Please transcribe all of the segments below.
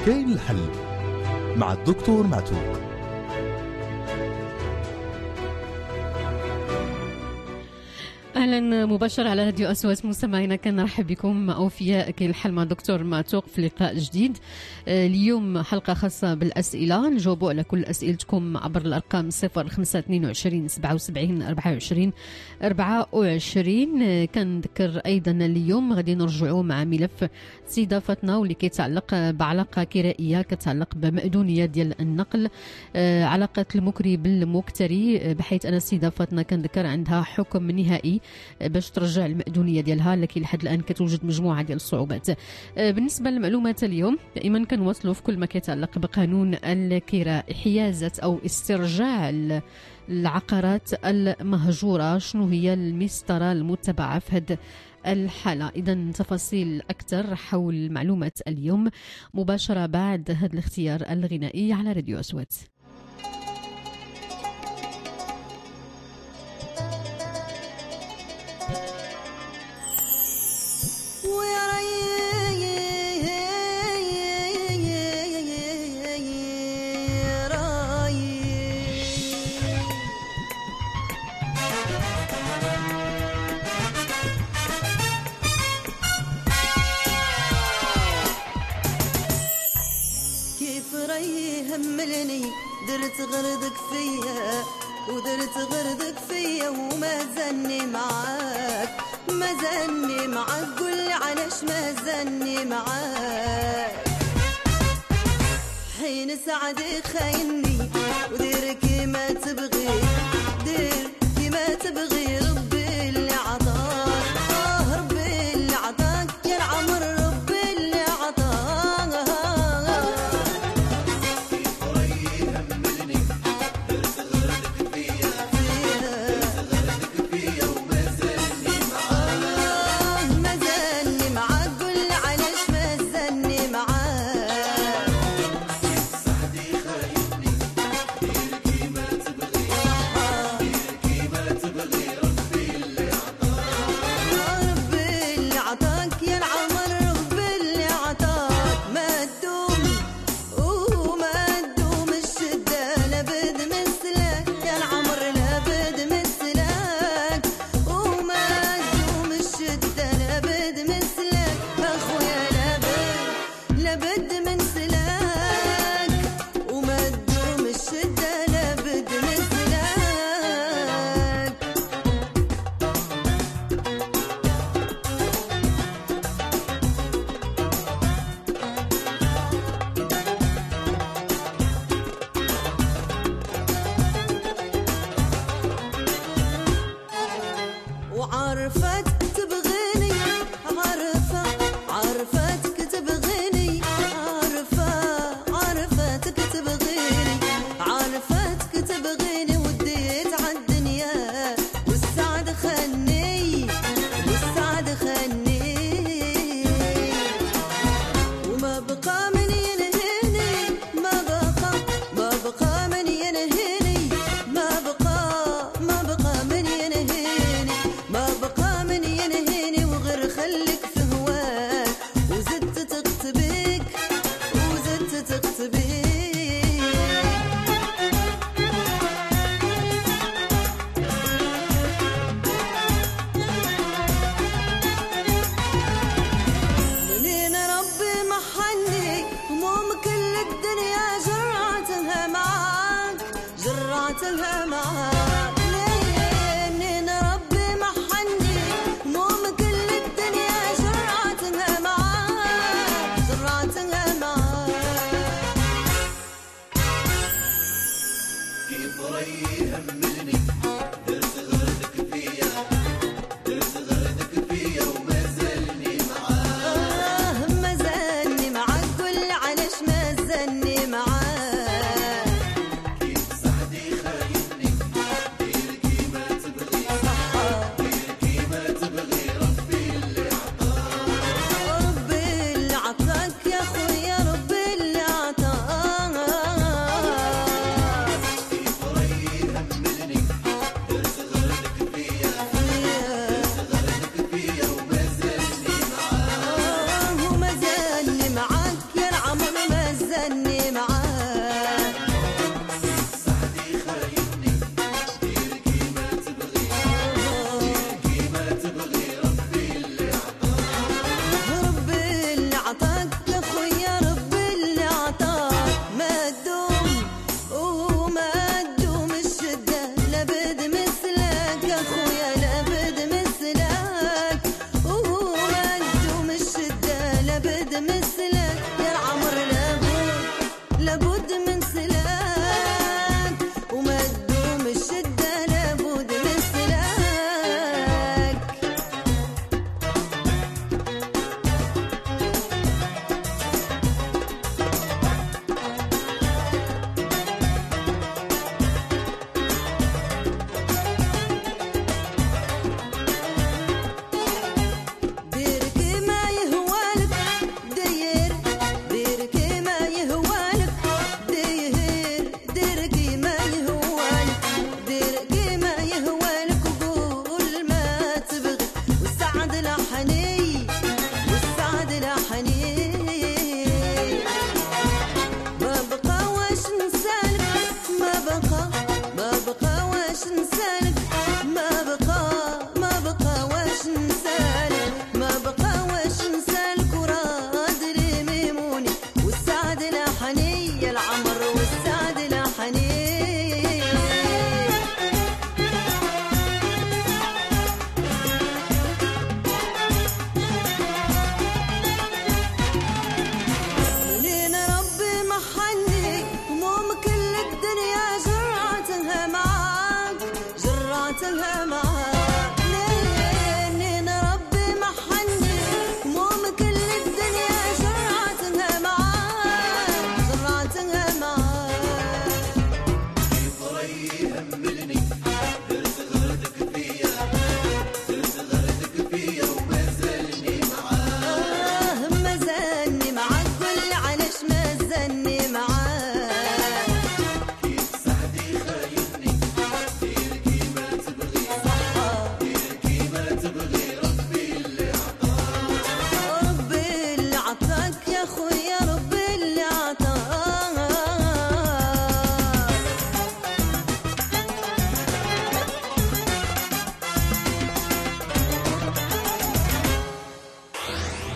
كاين الحل مع الدكتور معتوق. اهلا مباشر على راديو أصوات مستمعينا، كنرحب بكم اوفياء كاين الحل مع دكتور معتوق في لقاء جديد. اليوم حلقه خاصه بالاسئله، نجاوبوا على كل اسئلتكم عبر الارقام 0522 77 24 24. كنذكر ايضا اليوم غادي نرجعوا مع ملف استضافتنا واللي كيتعلق بعلاقه كرائيه كتعلق بمأذونيه ديال النقل، علاقه المكري بالمكتري، بحيث ان استضافتنا كنذكر عندها حكم نهائي باش ترجع المأذونية ديالها، لكن لحد الآن كتوجد مجموعة ديال الصعوبات. بالنسبة للمعلومات اليوم دائما كنواصلوا في كل ما كيتعلق بقانون الكراء، حيازة أو استرجاع العقارات المهجورة، شنو هي المسطرة المتبعة في هذه الحالة. إذن تفاصيل أكثر حول معلومات اليوم مباشرة بعد هذا الاختيار الغنائي على راديو أصوات. هملني درت غردك فيا ودرت غردك فيا وما زني معاك، ما زني معاك، قولي علاش ما زني معاك. حين سعدي خايني ودير كيما تبغي، دير كيما تبغي، ربي اللي عطاك، ربي اللي عطاك يا العمر، ربي اللي عطاك.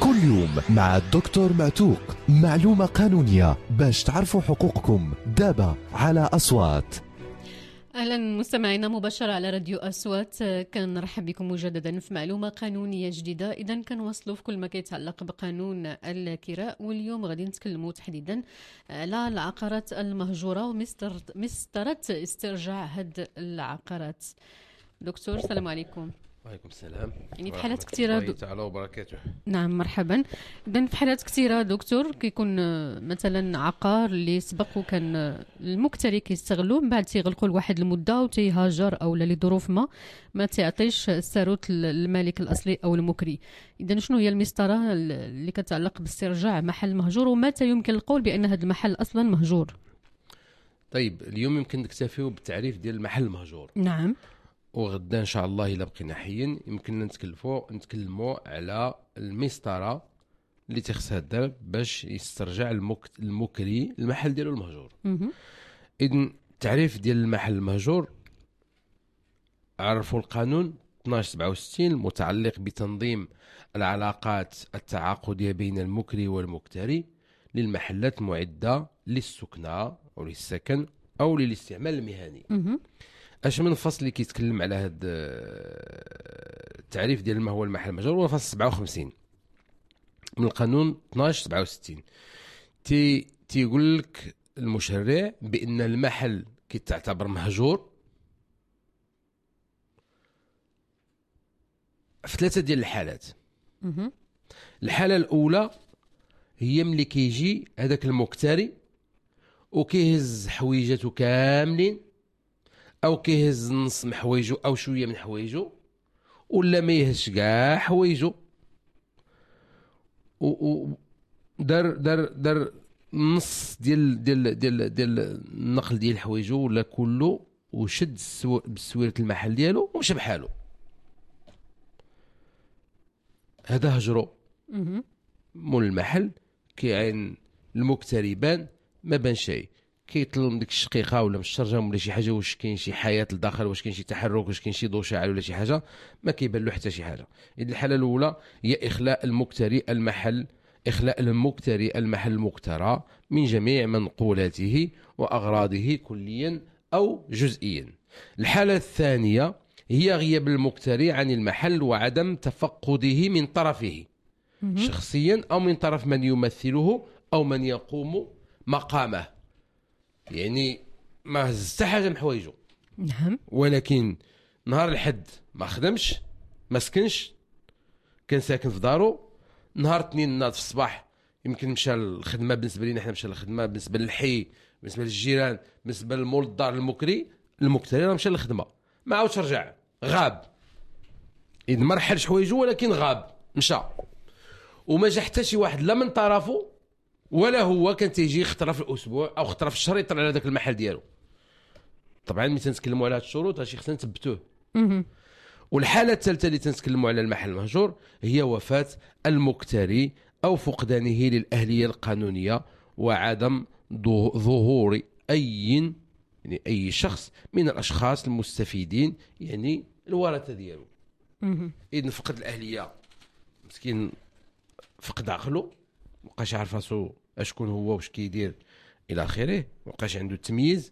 كل يوم مع الدكتور معتوق، معلومة قانونية باش تعرفوا حقوقكم دابا على أصوات. اهلا مستمعينا مباشره على راديو اصوات. كنرحب بكم مجددا في معلومه قانونيه جديده. اذا كنوصلوا في كل ما كيتعلق بقانون الكراء، واليوم غادي نتكلموا تحديدا على العقارات المهجوره ومسطره استرجاع هاد العقارات. دكتور السلام عليكم. وعليكم السلام. يعني في حالات كثيره تعالى وبركاته. نعم مرحبا. اذا في حالات كثيره دكتور كيكون مثلا عقار اللي سبق وكان المكتري كيستغلوه، من بعد تيغلقوا لواحد المده وتيهاجر او لظروف ما تعطيش الثروت للمالك الاصلي او المكري. اذا شنو هي المسطره اللي كتعلق باسترجاع محل مهجور، ومتى يمكن القول بان هذا المحل اصلا مهجور؟ طيب اليوم يمكن نكتفيو بالتعريف ديال المحل المهجور. نعم. وغدا ان شاء الله الا بقينا حيين يمكننا نتكلموا على المسطره اللي تخصها الدار باش يسترجع المكري المحل ديالو المهجور. اذن التعريف ديال المحل المهجور عرفوا القانون 1267 المتعلق بتنظيم العلاقات التعاقديه بين المكري والمكتري للمحلات المعده للسكنه او للسكن او للاستعمال المهني. اش من فصل اللي كيتكلم على هذا التعريف ديال ما هو المحل المهجور؟ هو فصل 57 من القانون 1267. تيقول لك المشرع بان المحل كيتعتبر مهجور في ثلاثه ديال الحالات. الحاله الاولى هي ملي كيجي هذاك المكتري وكيهز حويجاته كاملين، او كيهز نص من حوايجو او شويه من حوايجو، ولا ما يهزش كاع حوايجو، و دار نص ديال النقل ديال حوايجو ولا كله، وشد بسويره المحل ديالو ومشى بحالو. هذا هجرو. مول المحل كيعين المكتري بان ما بان شيء، كيطلب من ديك الشقيقه ولا من الشرجم ولا شي حاجه واش كاين شي حياه لداخل، واش كاين شي تحرك، واش كاين شي ضوء شاعل ولا شي حاجه، ما كيبان له حتى شي حاجه. اذا الحاله الاولى هي اخلاء المكتري المحل المكترى من جميع منقولاته واغراضه كليا او جزئيا. الحاله الثانيه هي غياب المكتري عن المحل وعدم تفقده من طرفه شخصيا او من طرف من يمثله او من يقوم مقامه. يعني ما هز حتى حاجه من حوايجو، نعم، ولكن نهار الحد ما خدمش، ما سكنش، كان ساكن في دارو. نهار اثنين ناض في الصباح يمكن مشى للخدمه، بالنسبه لينا حنا مشى للخدمه، بالنسبه للحي، بالنسبه للجيران، بالنسبه للمول الدار المكتري راه مشى للخدمه، ما عاودش رجع، غاب. اذا ما رحلش حوايجو ولكن غاب مشى، وما جا حتى شي واحد لا من طرفه ولا هو كان تيجي خطره في الاسبوع او خطره في الشهر يطلع على ذاك المحل ديالو. طبعا ملي تنتكلموا على هاد الشروط هادشي خصنا نثبتوه. والحاله الثالثه اللي تنتكلموا على المحل المهجور هي وفاه المكتري او فقدانه للاهليه القانونيه وعدم ظهور اي شخص من الاشخاص المستفيدين، يعني الورثه ديالو. اذا فقد الاهليه، مسكين فقد عقله، مابقاش عارف راسو اشكون هو واش كيدير الى اخره، مابقاش عنده التمييز،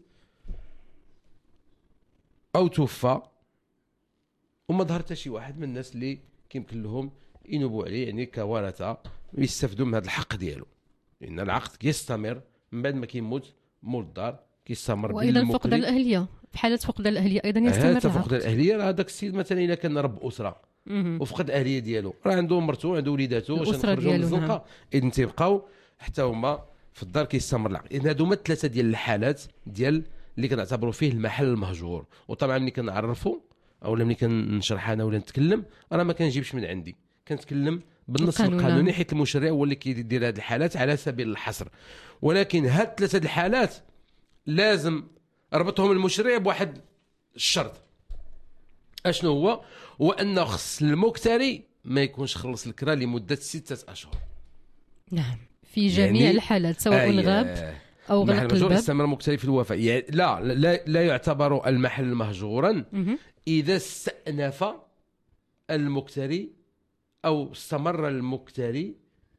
او توفى وما ظهر حتى شي واحد من الناس اللي كيمكن لهم ينوبوا عليه، يعني كورثه يستافدوا من هذا الحق ديالو، لان العقد كيستمر من بعد ما كيموت مول الدار، كيستمر. وايضا فقد الاهليه، في حاله فقد الاهليه ايضا يستمر العقد. فقد الاهليه راه هذاك السيد مثلا الا كان رب اسره وفقد الاهليه ديالو، راه عنده مرته، عنده وليداته، واش نخرجوا من الزنقه، اذا تيبقاو حتى هما في الدار كيستمر العقد. اذا هادو هما ثلاثه ديال الحالات ديال اللي كنعتبروا فيه المحل المهجور. وطبعا ملي كنعرفوا او ملي كنشرح انا ولا نتكلم، انا ما كنجيبش من عندي، كنتكلم بالنص القانوني، حيت المشرع هو اللي كيدير هذه الحالات على سبيل الحصر. ولكن هاد ثلاثه الحالات لازم ربطهم المشرع بواحد الشرط. اشنو هو ان خص المكتري ما يكونش خلص الكرا لمده 6 أشهر. نعم، في جميع يعني الحالات سواء غاب او غلق الباب. استمر المكتري في الوفاة، يعني لا يعتبر المحل مهجورا اذا استأنف المكتري او استمر المكتري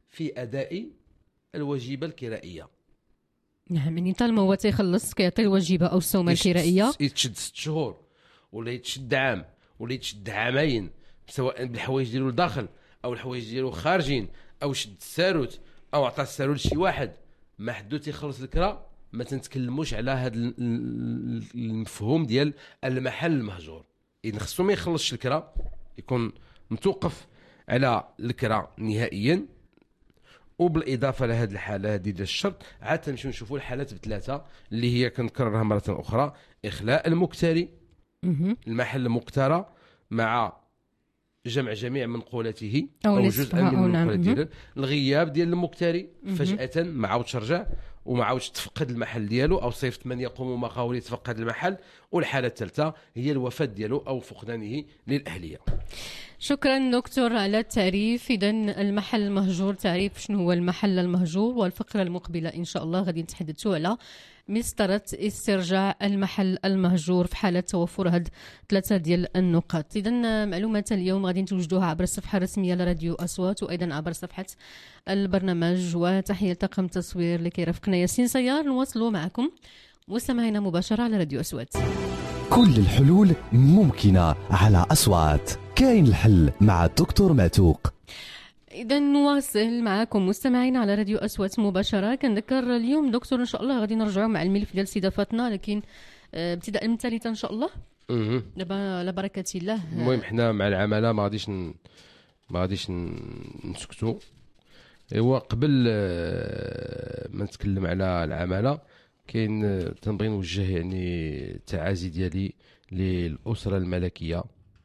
في اداء الواجبه الكرائيه. نعم، يعني طالما هو تيخلص كيعطي الواجبه او السومه الكرائيه يتشد 6 شهور ولا يتشد عام ولا يتشد عامين، سواء بالحوايج ديالو لداخل او الحوايج ديالو خارجين، او شد الساروت او عطى الساروت لشي واحد، ما حدو تيخلص الكرا. ما تنتكلموش على هذا المفهوم ديال المحل المهجور. اذا خصو ما يخلصش الكرا، يكون متوقف على الكرا نهائيا. وبالاضافه لهذه الحاله هذه ديال الشرط، عاد تنمشيو نشوفوا الحالات بثلاثه اللي هي كنكررها مره اخرى: اخلاء المكتري، المحل المكترى مع جمع جميع منقولاته او جزء من المنقولات ديالو، الغياب ديال المكتري فجاه ما عاودش رجع وما عاودش تفقد المحل ديالو، او صيفط من يقوم مقاول يتفقد المحل. والحاله الثالثه هي الوفاه ديالو او فقدانه للاهليه. شكرا دكتور على التعريف. إذا المحل المهجور، تعريف شنو هو المحل المهجور، والفقرة المقبلة إن شاء الله غادي نتحدثوا على مسطرة استرجاع المحل المهجور في حالة توفر هاد 3 ديال النقاط. إذا معلومات اليوم غادي توجدوها عبر الصفحة الرسمية لراديو أصوات، وأيضا عبر صفحة البرنامج. وتحية طاقم التصوير اللي كيرافقنا ياسين سيار. نواصلوا معكم مستمعينا مباشرة على راديو أصوات. كل الحلول ممكنة على أصوات. كاين الحل مع الدكتور معتوق. إذا نواصل معكم مستمعين على راديو أصوات مباشرة. كنذكر اليوم دكتور إن شاء الله غادي نرجعوا مع الملف ديال سيدة فاطمة، لكن ابتداء من الثالثة إن شاء الله دابا على بركة الله. المهم حنا مع العمالة ما غاديش نسكتوا. ايوا قبل ما نتكلم على العمالة، كاين تنبغي نوجه يعني التعازي ديالي للأسرة الملكية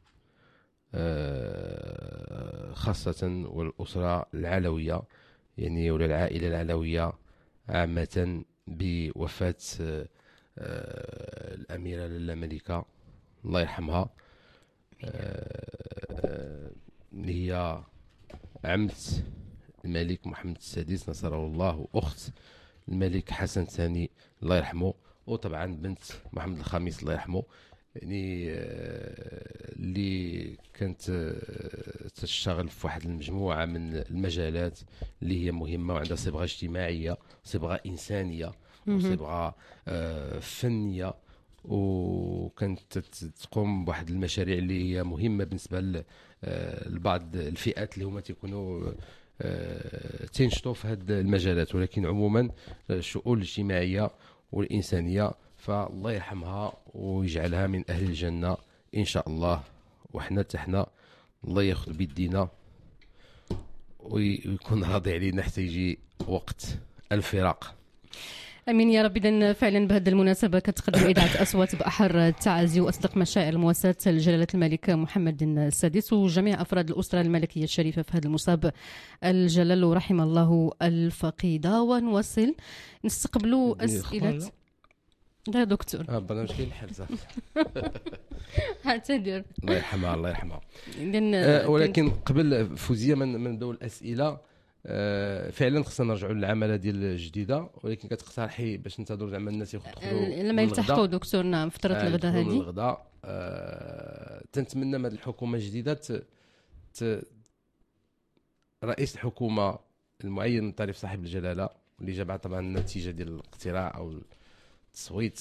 خاصة، والأسرة العلوية يعني ولا العائلة العلوية عامة، بوفاة الأميرة لاله ملكة الله يرحمها، اللي هي عمت الملك محمد السادس نصره الله، وأخت الملك حسن الثاني الله يرحمه، وطبعا بنت محمد الخامس الله يرحمه. يعني اللي كانت تشتغل في واحد المجموعة من المجالات اللي هي مهمة وعندها صبغة اجتماعية، صبغة إنسانية، وصبغة فنية، وكانت تقوم بواحد المشاريع اللي هي مهمة بالنسبة لبعض الفئات اللي هما تيكونوا تنشطوا في هذه المجالات. ولكن عموما الشؤون الاجتماعية والإنسانية، فالله يرحمها ويجعلها من أهل الجنة إن شاء الله. وحنا تحنا الله ياخذ بيدينا ويكون راضي علينا حتى يجي وقت الفراق. امين يا رب. اذا فعلا بهذه المناسبه كتقدم اذاعه اصوات باحر التعازي واصدق مشاعر المواساه لجلاله الملك محمد السادس وجميع افراد الاسره الملكيه الشريفه في هذا المصاب الجلل، ورحم الله الفقيده. ونواصل نستقبلوا اسئله. لا دكتور برنامج كاين الحل صافي. اعتذر. الله يرحمها الله يرحمها. ولكن قبل فوزيه من نبداو الاسئله، فعلا خصنا نرجعوا للعماله ديال الجديده، ولكن كتقترحي باش ننتظروا زعما الناس يدخلوا لما يلتحقوا دكتور. نعم فتره الغداء هذه الغداء. تنتمنى من هذه الحكومه الجديده رئيس الحكومه المعين من طرف صاحب الجلاله، واللي جاب طبعا النتيجه ديال الاقتراع او التصويت،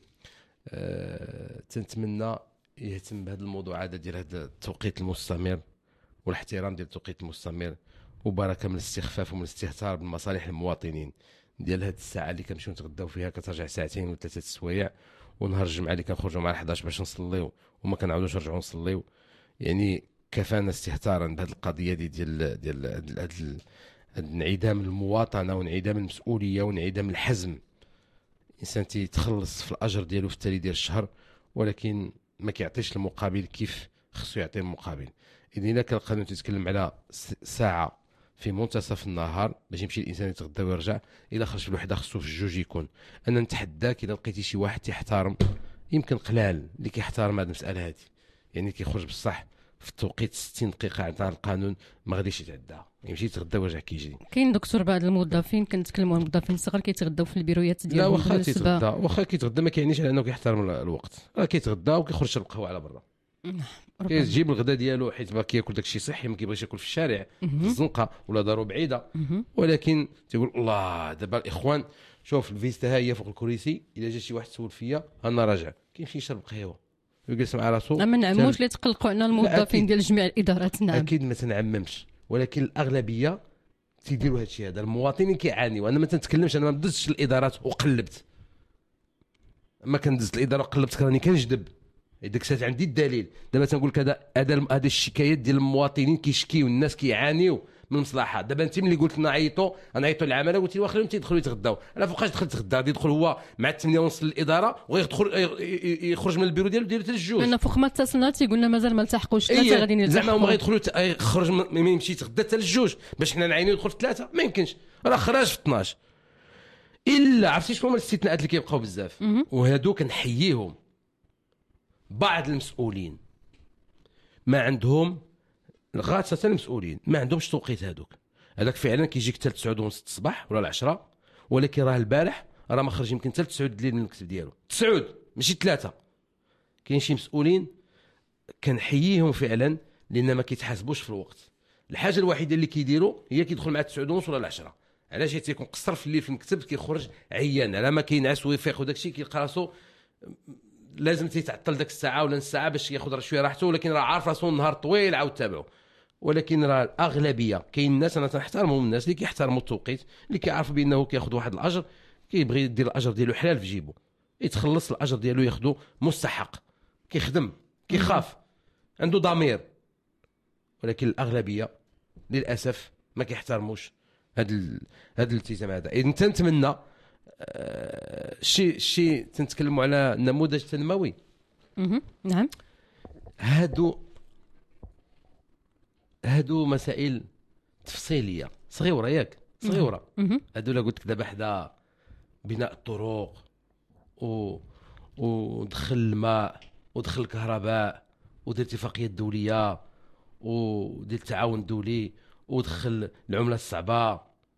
تنتمنى يهتم بهذا الموضوع هذا ديال هذا التوقيت المستمر والاحترام ديال التوقيت المستمر، وبركه من الاستخفاف ومن الاستهتار بمصالح المواطنين. ديال هذه الساعه اللي كنمشيو نتغداو فيها كترجع 2 و3 سوايع، ونهار الجمعه اللي كنخرجوا مع 11 باش نصليو وما كنعاودوش نرجعوا نصليو. يعني كفانا استهتارا بهذه القضيه ديال انعدام المواطنه وانعدام المسؤوليه وانعدام الحزم. الانسان تيتخلص في الاجر ديالو في التالي ديال الشهر، ولكن ما كيعطيش المقابل كيف خصو يعطي المقابل. اذا الا كان القانون تيتكلم على ساعه في منتصف النهار باش يمشي الانسان يتغدى ويرجع، الا خرج في الوحده خصو في الجوج يكون. انا نتحداك الا لقيتي شي واحد تيحترم، يمكن قلال اللي كيحترم هذه المساله هذه، يعني كيخرج بصح في التوقيت 60 دقيقه عند القانون ما غاديش يتعدى، يمشي يتغدى ويرجع كيجي. كاين دكتور بعض الموظفين كنتكلموا عن الموظفين الصغار كيتغداو في البيرويات ديالهم. لا واخا كيتغدى، واخا كيتغدى ما كيعنيش على انه كيحترم الوقت، راه كيتغدى وكيخرج يشرب قهوه على برا. كيجيب الغداء ديالو حيت باغي كياكل داكشي صحي، ما كيبغيش ياكل في الشارع في الزنقه ولا دارو بعيده، ولكن تيقول الله دابا الاخوان شوف الفيستا ها هي فوق الكرسي، الا جا شي واحد سول فيا انا راجع كيمشي يشرب قهوه ويجلس مع راسو. ما نعموش اللي تقلقوا عنا الموظفين ديال جميع الادارات. نعم اكيد ما تنعممش، ولكن الاغلبيه تيديروا هذا الشيء هذا. المواطنين كيعانيوا. انا ما تنتكلمش، انا ما بدزتش الادارات وقلبت، ما كندز الاداره وقلبت راني كنجدب ديك الساعه عندي الدليل. دابا تنقول لك هذا الشكايات ديال المواطنين كيشكيو، الناس كيعانيو من المصلحه. دابا انت ملي قلت لنا نعيطوا للعماله، قلت لي واخا لهم تيدخلوا يتغداو، انا فوقاش دخلت تغدا؟ غادي يدخل هو مع 8:30 للاداره ويدخل يخرج من البيرو ديالو حتى للجوج. انا فوق ما اتصلنا تيقولنا مازال ما التحقوش ثلاثه غاديين يلتحقوا. زعما هما غيدخلوا يخرج من يمشي يتغدى حتى للجوج باش حنا نعينوا يدخل في 3؟ ما يمكنش، راه خرج في 12. الا عرفتي شكون هما الاستثناءات اللي كيبقاو بزاف، وهادو كنحييهم. بعض المسؤولين ما عندهم، غاصة المسؤولين ما عندهمش توقيت. هذاك فعلا كيجيك حتى 9:30 الصباح ولا 10، ولكن راه البارح راه ما خرج يمكن حتى 9 الليل من المكتب ديالو. 9 ماشي 3. كاين شي مسؤولين كنحييهم فعلا لان ما كيتحاسبوش في الوقت. الحاجه الوحيده اللي كيديروا هي كيدخل مع 9:30 ولا 10. علاش؟ حيت تيكون قصر في الليل في المكتب، كيخرج عيان على ما كينعس ويفيق وداك الشيء، كيلقى راسو لازم تيتعطل داك الساعه ولا نص ساعه باش ياخذ شويه راحته، ولكن راه عارف راسو النهار طويل عاود تابعو. ولكن راه الاغلبيه كاين الناس انا تنحترمهم، الناس اللي كيحترموا التوقيت، اللي كيعرفوا بانه كياخذ واحد الاجر، كيبغي يدير الاجر ديالو حلال في جيبه، يتخلص الاجر ديالو ياخذه مستحق، كيخدم كيخاف عنده ضمير. ولكن الاغلبيه للاسف ما كيحترموش هذا الالتزام هذا. اذا نتمنى شي تنتكلموا على نموذج تنموي. نعم، هادو مسائل تفصيليه صغيره، ياك صغيره. هادو لا قلت لك دابا حدا بناء الطرق ودخل الماء ودخل الكهرباء ودير اتفاقيات دوليه ودير التعاون الدولي ودخل العمله الصعبه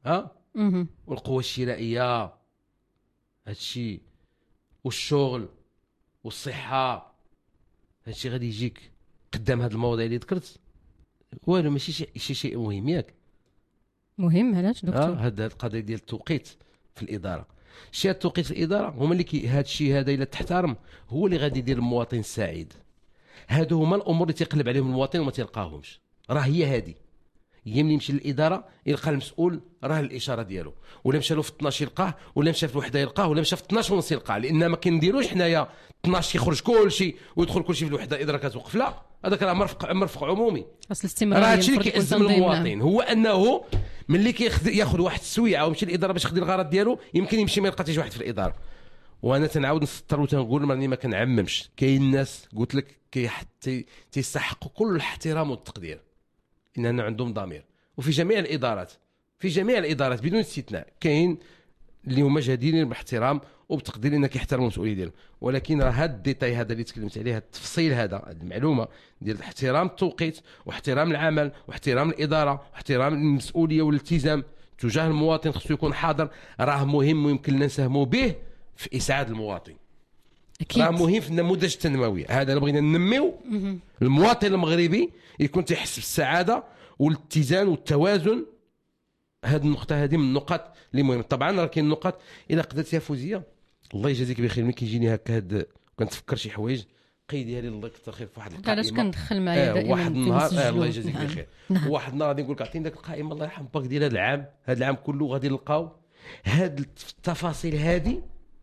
والقوه الشرائيه، هادشي والشغل والصحه، هادشي غادي يجيك قدام هاد المواضيع اللي ذكرت والو ماشي شيء مهم. ياك مهم علاش دكتور؟ هاد القضيه ديال التوقيت في الاداره، شي التوقيت في الاداره هما اللي هاد الشيء هذا الا تحترم هو اللي غادي يدير المواطن سعيد. هادو هما الامور اللي تيقلب عليهم المواطن وما تلقاهمش. راه هي هادي، هي ملي يمشي للاداره يلقى المسؤول راه الاشاره ديالو، ولا مشى له في 12 يلقاه، ولا مشى في الوحده يلقاه، ولا مشى في 12 ونص يلقاه. لان ما كنديروش حنايا 12 يخرج كلشي ويدخل كلشي في الوحده الاداره كتوقف، لا، هذاك راه مرفق عمومي. اصل الاستمراريه راه هادشي اللي كيأزم المواطن هو انه ملي ياخذ واحد السويعه ويمشي للاداره باش يخدم الغرض ديالو، يمكن يمشي ما يلقى حتى واحد في الاداره. وانا تنعاود نسطر وتنقول راني ما كنعممش، كاين الناس قلت لك تيستحقوا كل الاحترام والتقدير لان عندهم ضمير. وفي جميع الادارات بدون استثناء كاين اللي هما جادين باحترام وبتقدير انك يحترموا المسؤوليه ديالهم. ولكن راه هاد الديتاي هذا اللي تكلمت عليه، هاد التفصيل هذا، هاد المعلومه ديال احترام التوقيت واحترام العمل واحترام الاداره واحترام المسؤوليه والالتزام تجاه المواطن، خصو يكون حاضر، راه مهم ويمكن نساهموا به في اسعاد المواطن. أكيد. راه مهم في النموذج التنموي هذا اللي بغينا ننميو. المواطن المغربي يكون تيحس بالسعاده والاتزان والتوازن. هذه النقطه هذه من النقاط اللي مهمه. طبعا راه كاين نقاط الا قدرتي يا فوزيه الله يجازيك بخير، ملي كيجيني هكا هاد كنتفكر شي حوايج قيديها لي الله يكثر خير في واحد القائمه. علاش كندخل معايا دائما واحد النهار الله يجازيك نعم. بخير. نعم. واحد النهار غادي نقول لك عطيني داك القائمه الله يرحم باك ديال هذا العام كله، غادي نلقاو هاد التفاصيل هذه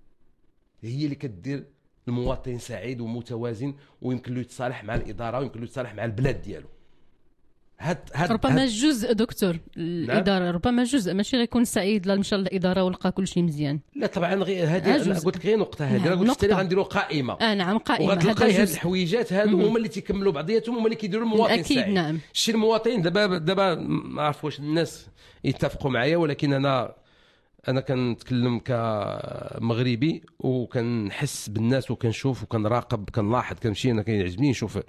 هي اللي كدير المواطن سعيد ومتوازن ويمكن له يتصالح مع الاداره ويمكن له يتصالح مع البلاد ديالو. ربما جزء دكتور الاداره، ربما جزء ماشي غيكون سعيد لا مشى للاداره ولقى كل شيء مزيان. لا طبعا غير هذه انا قلت لك غير نقطه هذه. انا قلت لك غنديروا قائمه. نعم قائمه. وغتلقاي هاد الحويجات هادو هما اللي تيكملوا بعضياتهم، هما اللي كيديروا المواطن أكيد سعيد. نعم. شي المواطن دابا ما عرف واش الناس يتفقوا معايا، ولكن انا كنتكلم كمغربي وكنحس بالناس وكنشوف وكنراقب كنلاحظ كنمشي. انا كيعجبني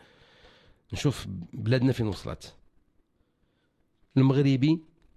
نشوف بلادنا فين وصلت. المغربي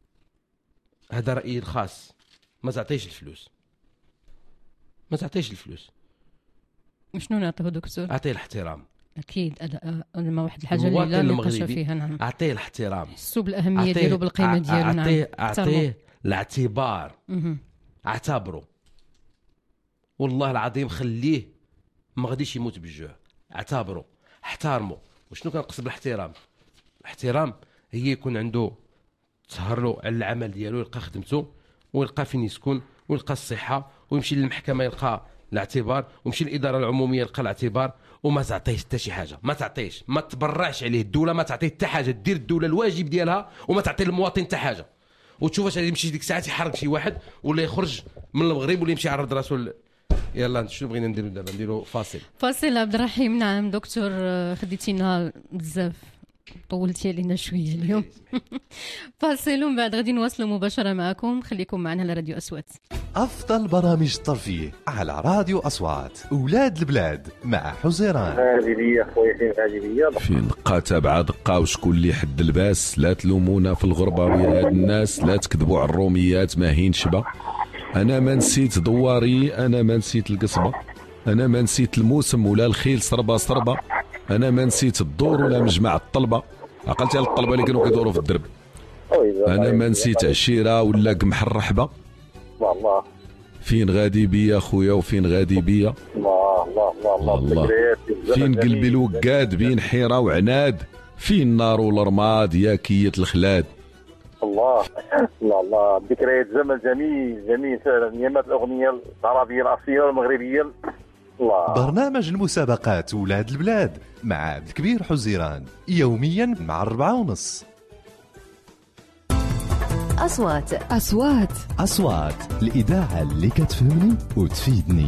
هذا رأيي الخاص ما تعطيش الفلوس. شنو نعطيه دكتور؟ اعطيه الاحترام. اكيد ما واحد الحاجه اللي المواطن لا نقاش المغربي فيها. نعم، اعطيه الاحترام، حسوا بالاهميه ديالو بالقيمه ديالو. نعم، اعطيه الاعتبار، اعتبره والله العظيم، خليه ما غاديش يموت بالجوع، اعتبره، احترمه. وشنو كنقصد بالاحترام؟ الاحترام هي يكون عنده تسهر له على العمل ديالو، يلقى خدمته ويلقى فين يسكن ويلقى الصحه، ويمشي للمحكمه يلقى الاعتبار، ويمشي للاداره العموميه يلقى الاعتبار، وما تعطيش حتى شي حاجه، ما تعطيش، ما تبرعش عليه الدوله، ما تعطيه حتى حاجه، دير الدوله الواجب ديالها وما تعطي للمواطن حتى حاجه. وتشوف واش غادي يمشي ديك الساعه يحرك شي واحد ولا يخرج من المغرب ولا يمشي يعرض راسو. يلا شنو بغينا نديرو دابا؟ نديرو فاصل. عبد الرحيم. نعم دكتور، خديتينا بزاف، طولتي علينا شويه اليوم. فاصل ومن بعد غادي نواصلوا مباشره معكم. خليكم معنا على راديو أصوات. أفضل برامج الترفيه على راديو أصوات، أولاد البلاد مع حزيران. هذه ليا خويا، فين هذه ليا فين دقه تابعه دقه، وشكون اللي حد الباس؟ لا تلومونا في الغربه ويا هاد الناس، لا تكذبوا على الروميات ما هين شبه. انا ما نسيت دواري، انا ما نسيت القصبه، انا ما نسيت الموسم ولا الخيل صربه، انا ما نسيت الدور ولا مجمع الطلبه، عقلتي على الطلبه اللي كانوا كيدوروا في الدرب. انا ما نسيت عشيره ولا قمح الرحبه. الله فين غادي بيا خويا وفين غادي بيا؟ الله فين قلبي الوقاد بين حيره وعناد، فين النار والرماد يا كية الخلاد. الله ذكريات زمن جميل فعلا، نيامات الاغنيه العربيه الاصيله والمغربيه. الله. برنامج المسابقات ولاد البلاد مع عبد الكبير حزيران، يوميا مع 4:30. أصوات الإذاعة اللي كتفهمني وتفيدني.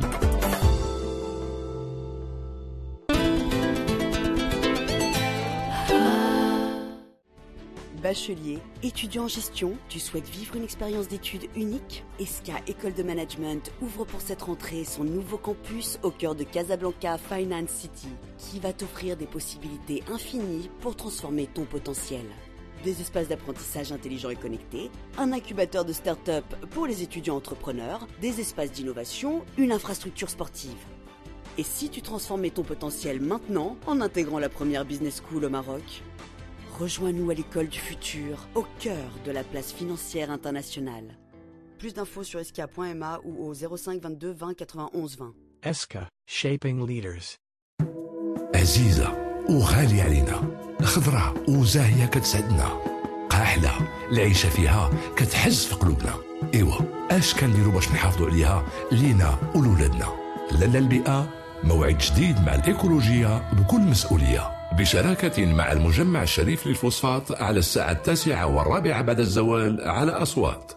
Bachelier, étudiant en gestion, tu souhaites vivre une expérience d'études unique? ESCA École de Management ouvre pour cette rentrée son nouveau campus au cœur de Casablanca Finance City, qui va t'offrir des possibilités infinies pour transformer ton potentiel. Des espaces d'apprentissage intelligents et connectés, un incubateur de start-up pour les étudiants entrepreneurs, des espaces d'innovation, une infrastructure sportive. Et si tu transformais ton potentiel maintenant en intégrant la première business school au Maroc? Rejoins-nous à l'école du futur, au cœur de la place financière internationale. Plus d'infos sur esca.ma ou au 05 22 20 91 20. ESCA, Shaping Leaders. عزيزة وغالية علينا، خضرة وزاهية كتسعدنا، قاحلة العيشة فيها كتحز في قلوبنا. إيوا اش كنديرو باش نحافظوا عليها لينا ولولادنا؟ لالا البيئة، موعد جديد مع الإيكولوجية بكل مسؤولية، بشراكة مع المجمع الشريف للفوسفات على الساعة 9:15 بعد الزوال على أصوات.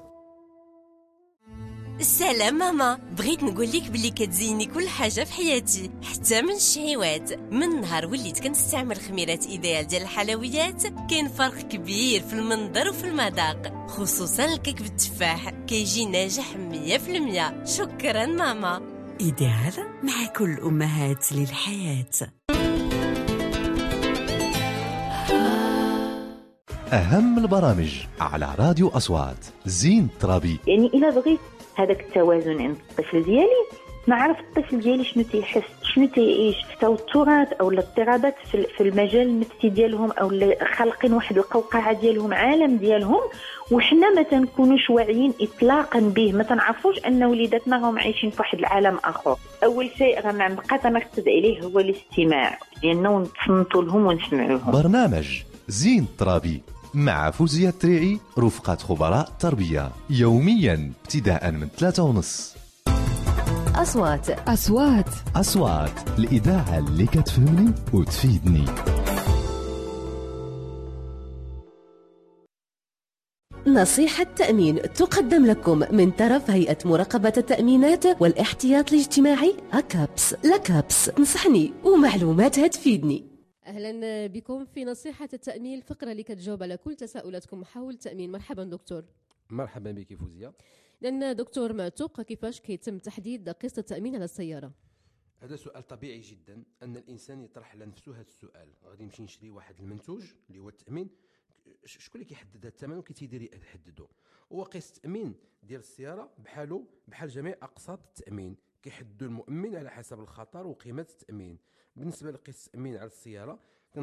السلام ماما، بغيت نقولك بلي كتزيني كل حاجة في حياتي، حتى من الشهيوات. من نهار وليت كنستعمل خميرات إيديال ديال الحلويات، كاين فرق كبير في المنظر وفي المذاق، خصوصا الكيك بالتفاح كيجي ناجح 100%. شكرا ماما. إيديال مع كل أمهات للحياة. أهم البرامج على راديو أصوات. زين الترابي. يعني إلا بغيت هذاك التوازن عند الطفل ديالي، نعرف الطفل ديالي شنو تيحس، شنو تيعيش، توترات او الاضطرابات في المجال النفسي ديالهم، او خالقين واحد القوقعه ديالهم، عالم ديالهم، وحنا ما تنكونوش واعيين اطلاقا به، ما تنعرفوش ان وليداتنا راهم عايشين في واحد العالم اخر. اول شيء غنبقى تنركز عليه هو الاستماع، لانه نتصنتوا لهم ونسمعوهم. برنامج زين الترابي مع فوزية التريعي رفقة خبراء التربية، يوميا ابتداء من 3:30. أصوات الإذاعة اللي كتفهمني وتفيدني. نصيحة تأمين تقدم لكم من طرف هيئة مراقبة التأمينات والاحتياط الاجتماعي أكابس. لكابس تنصحني ومعلوماتها تفيدني. أهلا بكم في نصيحة التأمين، الفقرة اللي كتجاوب على كل تساؤلاتكم حول التأمين. مرحبا دكتور. مرحبا بك فوزية. لأن دكتور معتوق، كيفاش كيتم تحديد قسط التأمين على السيارة؟ هذا سؤال طبيعي جدا أن الإنسان يطرح لنفسه هذا السؤال. غادي نمشي نشري واحد المنتوج اللي هو التأمين، شكون اللي كيحدد هذا الثمن وكيتيدير يحددو؟ هو قسط التأمين ديال السيارة بحال جميع أقساط التأمين، كيحدوا المؤمن على حسب الخطر وقيمه التامين. بالنسبه لقسط التامين على السياره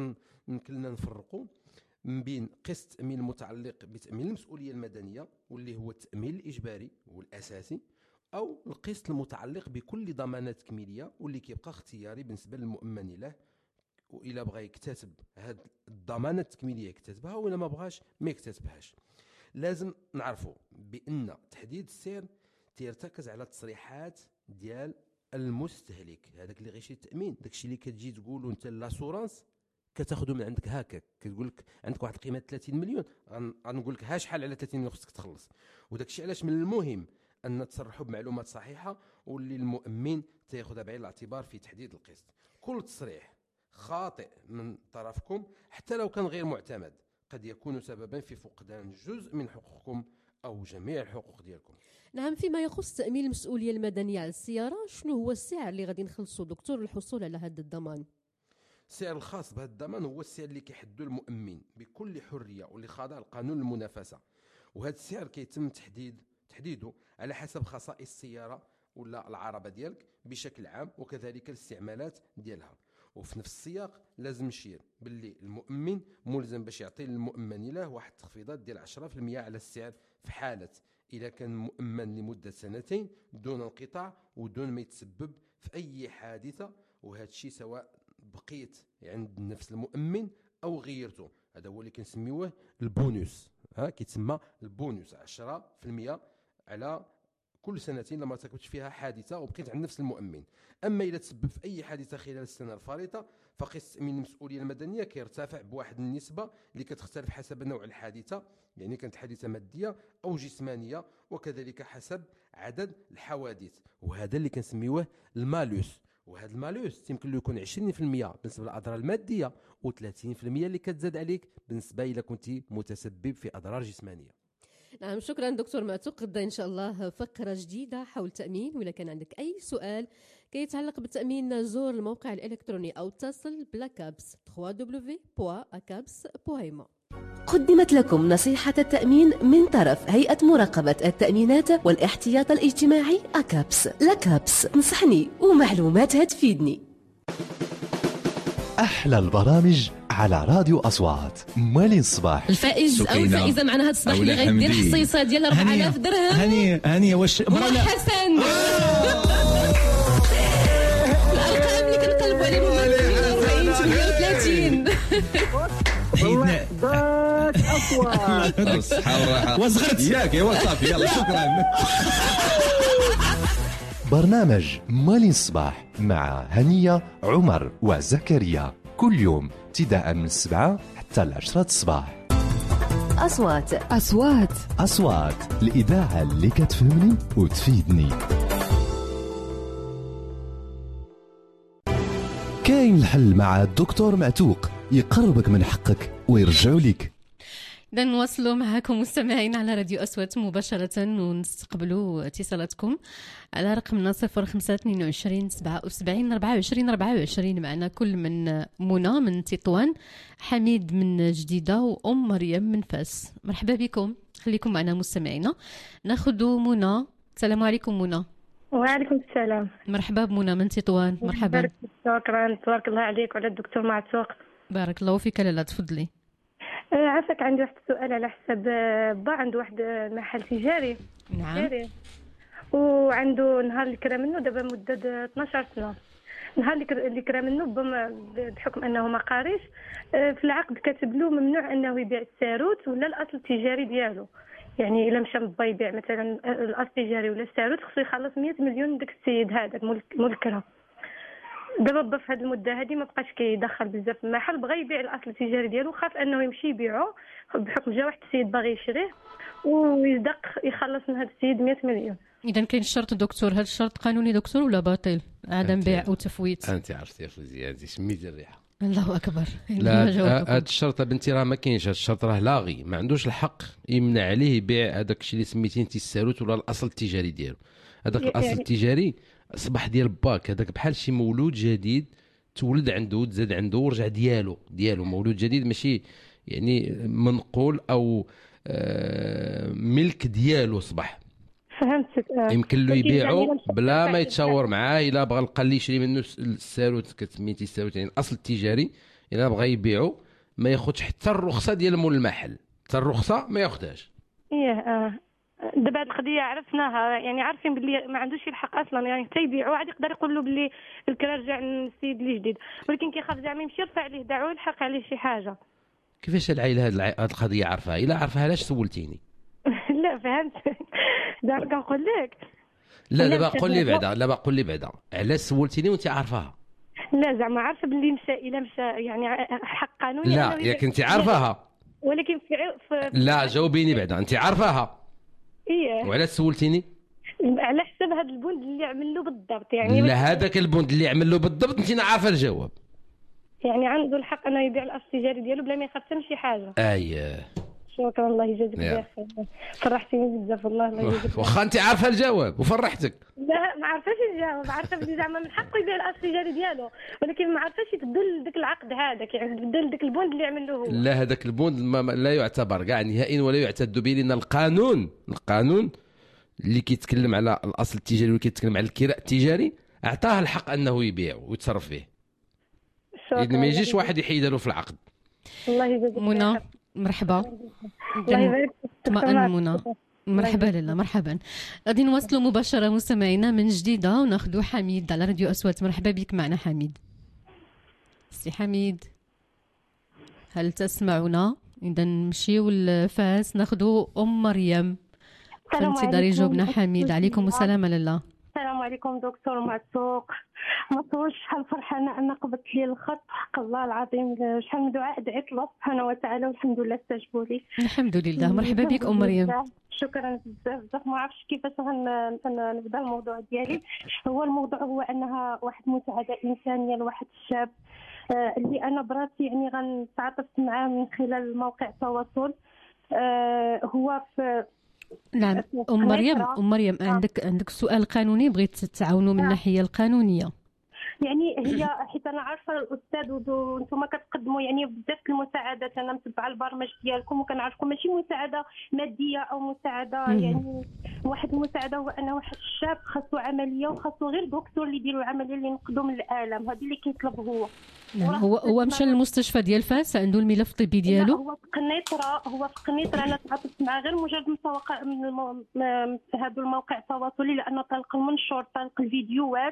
يمكننا نفرقوا من بين قسط التامين المتعلق بتامين المسؤوليه المدنيه واللي هو التامين الاجباري والاساسي، او القسط المتعلق بكل ضمانات تكميليه واللي كيبقى اختياري بالنسبه للمؤمن له، وإلا بغى يكتسب هاد الضمانات التكميليه يكتسبها، وإلا ما بغاش ما يكتسبهاش. لازم نعرفوا بان تحديد السعر تيرتكز على التصريحات ديال المستهلك، هذاك اللي غيشري التامين. داكشي اللي كتجي تقولوا انت لاسورانس كتاخذوا من عندك هكاك، كتقول لك عندك واحد القيمه 30 مليون، غنقول لك ها شحال على 30 مليون خصك تخلص. وداكشي علاش من المهم ان تصرحوا بمعلومات صحيحه واللي المؤمن تاخذها بعين الاعتبار في تحديد القسط. كل تصريح خاطئ من طرفكم حتى لو كان غير معتمد قد يكون سببا في فقدان جزء من حقوقكم أو جميع الحقوق ديالكم. نعم، فيما يخص تأمين المسؤولية المدنية على السيارة، شنو هو السعر اللي غادي نخلصوا دكتور للحصول على هذا الضمان؟ السعر الخاص بهذا الضمان هو السعر اللي كيحدو المؤمن بكل حرية واللي خاضع لقانون المنافسة، وهذا السعر كيتم تحديده على حسب خصائص السيارة ولا العربة ديالك بشكل عام، وكذلك الاستعمالات ديالها. وفي نفس السياق لازم نشير باللي المؤمن ملزم باش يعطي للمؤمن له واحد التخفيضات ديال 10% على السعر في حالة إذا كان مؤمن لمدة 2 دون انقطاع ودون ما يتسبب في أي حادثة، وهذا الشيء سواء بقيت عند نفس المؤمن أو غيرته. هذا هو اللي كنسميوه البونوس، كيتسمى البونوس 10% على كل 2 لما ارتكبتش فيها حادثه وبقيت عند نفس المؤمن. اما اذا تسبب في اي حادثه خلال السنه الفارطه فقسط تامين المسؤوليه المدنيه كيرتفع بواحد النسبه اللي كتختلف حسب نوع الحادثه، يعني كانت حادثه ماديه او جسمانيه، وكذلك حسب عدد الحوادث، وهذا اللي كنسميوه المالوس. وهذا المالوس يمكن له يكون 20% بالنسبه للاضرار الماديه و30% اللي كتزاد عليك بالنسبه الى كنت متسبب في اضرار جسمانيه. نعم، شكرا دكتور معتوق. غدا إن شاء الله فقرة جديدة حول التأمين، وإذا كان عندك أي سؤال كيتعلق بالتأمين زور الموقع الإلكتروني أو اتصل بلاكابس www.acabs.ma. قدمت لكم نصيحة التأمين من طرف هيئة مراقبة التأمينات والاحتياط الاجتماعي أكابس. لاكابس، نصحني ومعلوماتها تفيدني. أحلى البرامج على راديو أصوات. مالين الصباح الفائز أو الفائزة معنا هذا الصباح اللي غيدير حصيصة ديال 4000 درهم. هانية واش حسن الأرقام اللي كنقلبوا عليهم 38 حيدنا أصوات الصحة والراحة وصغرت ياك يا صافي يلا شكرا. برنامج مالين الصباح مع هنية عمر وزكريا كل يوم ابتداء من 7 حتى 10 الصباح. أصوات أصوات أصوات، الإذاعة اللي كتفهمني وتفيدني. كاين الحل مع الدكتور معتوق، يقربك من حقك ويرجعوا لك. إذا نواصلوا معكم مستمعين على راديو أصوات مباشرة ونستقبلوا اتصالاتكم على رقمنا 0522 77 24 24. معنا كل من منى من تطوان، حميد من جديدة، وأم مريم من فاس. مرحبا بكم، خليكم معنا مستمعينا. ناخذ منى. السلام عليكم منى. وعليكم السلام. مرحبا بمنى من تطوان. مرحبا. شكرا، تبارك الله عليك وعلى الدكتور معتوق. بارك الله فيك. لاله تفضلي. عافاك، عندي واحد السؤال على حساب با عنده واحد محل تجاري. نعم. وعنده نهار اللي كرا منه دابا مدة 12 سنة. نهار اللي كرا منه بحكم انه ما قاريش في العقد كاتب له ممنوع انه يبيع الساروت ولا الاصل التجاري ديالو. يعني الا مشى با يبيع مثلا الاصل التجاري ولا الساروت خصو يخلص 100 مليون داك السيد هذاك مول الكرا. دابا في هذه المده هذه ما بقاش كيدخل بزاف في المحل، بغى يبيع الاصل التجاري ديالو، خاف انه يمشي يبيعه بحكم جا واحد السيد باغي يشريه ويصدق يخلص من هذا السيد 100 مليون. اذا كاين شرط دكتور، هذا الشرط قانوني دكتور ولا باطل؟ عدم بيع او تفويت. انت عرفتي يا فوزيه، انت سميتي الريحه. الله اكبر. لا هذا الشرط بنتي راه ما كاينش، هذا الشرط راه لاغي، ما عندوش الحق يمنع عليه يبيع هذاك الشيء اللي سميتي انت الساروت ولا الاصل التجاري ديالو. هذاك الاصل التجاري اصبح ديال باك، هذاك بحال شي مولود جديد تولد عنده تزاد عنده ورجع ديالو مولود جديد، ماشي يعني منقول او ملك ديالو صبح. فهمتك. يمكن له يبيعو بلا ما يتشاور معاه. الا بغى القال يشري منه الساروت كسميتي الساروت يعني الاصل التجاري، الا بغى يبيعو ما ياخذش حتى الرخصه ديال مول المحل، حتى الرخصه ما ياخذهاش. دابا هاد القضيه عرفناها، يعني عارفين باللي ما عندوش الحق اصلا، يعني حتى يبيعوا عاد يقدر يقول له باللي الكرا رجع للسيد اللي جديد، ولكن كيخاف زعما يمشي يرفع عليه دعوه يلحق عليه شي حاجه. كيفاش العائله هاد القضيه عارفها؟ الا عارفها علاش سولتيني؟ لا فهمت. دابا كنقول لك لا دابا قول لي بعدا، لا قول لي بعدا علاش سولتيني وانت عارفاها؟ لا زعما عارفه باللي مشى يعني حق قانوني. لا يا كنتي عارفاها، ولكن في لا جاوبيني بعدا، انت عارفاها؟ ايه. وعلاش سولتيني؟ على حسب هذا البوند اللي عمل له بالضبط يعني. لا هذاك البوند اللي عمل له بالضبط انت عارفه الجواب. يعني عنده الحق انه يبيع الاصل التجاري ديالو بلا ما يخاف حتى من شي حاجه. اييه شكرا، الله يجازيك بخير. فرحتيني بزاف والله، الله يجازيك. واخا انت عارفه الجواب وفرحتك. لا ما عرفاش الجواب، عارفه بلي زعما من حقه يبيع الاصل التجاري ديالو، ولكن ما عرفاش يبدل داك العقد هذاك، يعني يبدل داك البوند اللي عمل له هو. لا هذاك البوند لا يعتبر كاع نهائيا ولا يعتد به، لان القانون اللي كيتكلم على الاصل التجاري واللي كيتكلم على الكراء التجاري اعطاه الحق انه يبيع ويتصرف به. يعني ما يجيش واحد يحيد له في العقد. الله يجازيك. منى مرحبا. الله يبارك فيك. منى مرحبا لاله مرحبا. غادي نواصلوا مباشره مستمعينا من جديده وناخذوا حميد على راديو اصوات. مرحبا بك معنا حميد. سي حميد هل تسمعنا؟ اذا نمشيو لفاس ناخذوا مريم. فهمتي داري جاوبنا حميد. عليكم السلام لاله. السلام عليكم دكتور معتوق. ما صورش شحال فرحانه ان قبضت لي الخط، حق الله العظيم شحال من دعاء دعيت الله سبحانه وتعالى والحمد لله استجابوا لي. الحمد لله. مرحبا بك ام مريم. شكرا بزاف. ما عرفتش كيفاش نبدا الموضوع ديالي. هو الموضوع هو انها واحد مساعده انسانيه لواحد الشاب اللي انا براسي يعني غنتعاطف معاه من خلال موقع التواصل. هو في نعم ام مريم عندك سؤال قانوني بغيت تعاونوا من الناحيه القانونيه. يعني هي حيت انا عارفه الاستاذ وانتم كتقدموا يعني بزاف المساعدات، انا متبعه البرنامج ديالكم وكنعرفكم ماشي مساعده ماديه او مساعده يعني واحد المساعده هو ان واحد الشاب خاصو عمليه وخاصو غير دكتور اللي يديروا العمليه اللي ينقذوا من الالم، هذا اللي كيطلب هو. نعم هو مشى للمستشفى ديال فاس، عنده الملف الطبي ديالو. هو في قنيطره انا تعاطفت معاه غير مجرد مسوق من هذا الموقع التواصلي لانه طلق المنشور طلق الفيديوهات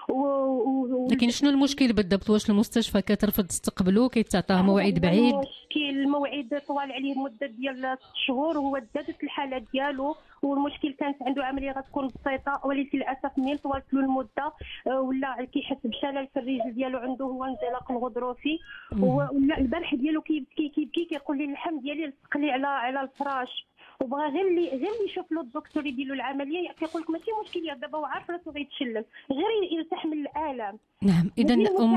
لكن شنو المشكل بالضبط؟ واش المستشفى كترفض تستقبلو كيتعطاه موعد بعيد؟ المشكل الموعد طوال عليه مده ديال 6 شهور وهو زادت الحاله ديالو، والمشكل كانت عنده عمليه غتكون بسيطه ولكن للاسف ملي طولت له المده ولا كيحس بشلل في الرجل ديالو، عنده هو انزلاق الغضروفي ولا البرح ديالو كيبكي كيقول لي اللحم ديالي لصق لي على الفراش، وبغى غير اللي يشوف له الدكتور يدير له العمليه كيقول لك ماشي مشكل يا دابا وعارف راسو غيتشلل غير يرتاح من الالم. نعم اذا ام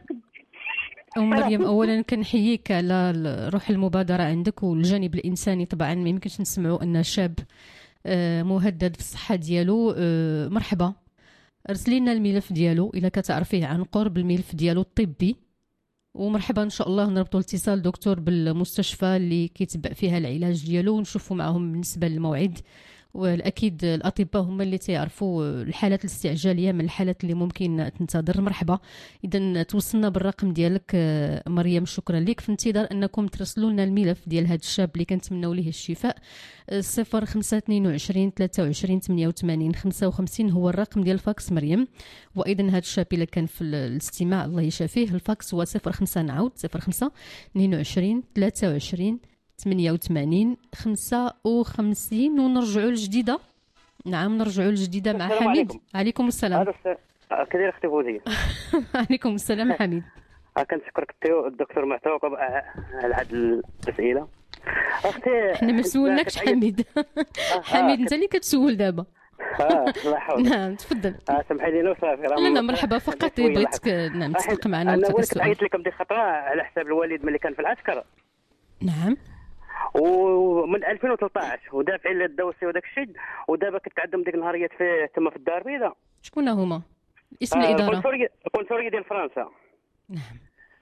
مريم اولا كنحييك على روح المبادره عندك والجانب الانساني. طبعا ما يمكنش نسمعوا ان شاب مهدد في الصحه ديالو. مرحبا، ارسلي لنا الملف ديالو الا كتعرفيه عن قرب الملف ديالو الطبي، ومرحبا ان شاء الله نربطوا الاتصال دكتور بالمستشفى اللي كيتبع فيها العلاج ديالو ونشوفوا معهم بالنسبه للموعد. والاكيد الاطباء هم اللي تيعرفوا الحالات الاستعجاليه من الحالات اللي ممكن تنتظر. مرحبا. اذا توصلنا بالرقم ديالك مريم، شكرا لك. في انتظار انكم ترسلوا لنا الملف ديال هذا الشاب اللي كنتمنوا ليه الشفاء. 0522 23 88 55 هو الرقم ديال الفاكس مريم. وايضا هذا الشاب اللي كان في الاستماع الله يشافيه الفاكس هو 05 نعاود 05 22 23 88 55. ونرجعوا للجديده. نعم نرجعوا للجديده مع حميد. عليكم السلام. كدير اختي فوزيه؟ عليكم السلام حميد. كنشكرك الدكتور معتوق على هذه الاسئله. اختي احنا ما سولناكش حميد. حميد انت اللي كتسول دابا. الله يحفظك. نعم تفضل. سمحي لي وصافي. لا مرحبا، فقط بغيتك نعم تسلق معنا انا وليت عيطت لكم ديك خطره على حساب الوالد ملي كان في العسكر. نعم. ومن 2013 ودافع لي الدوسي وداك الشيء، ودابا كتعدم ديك النهاريات في تما في الدار البيضاء. شكون هما؟ اسم الاداره؟ القنصليه ديال فرنسا. نعم.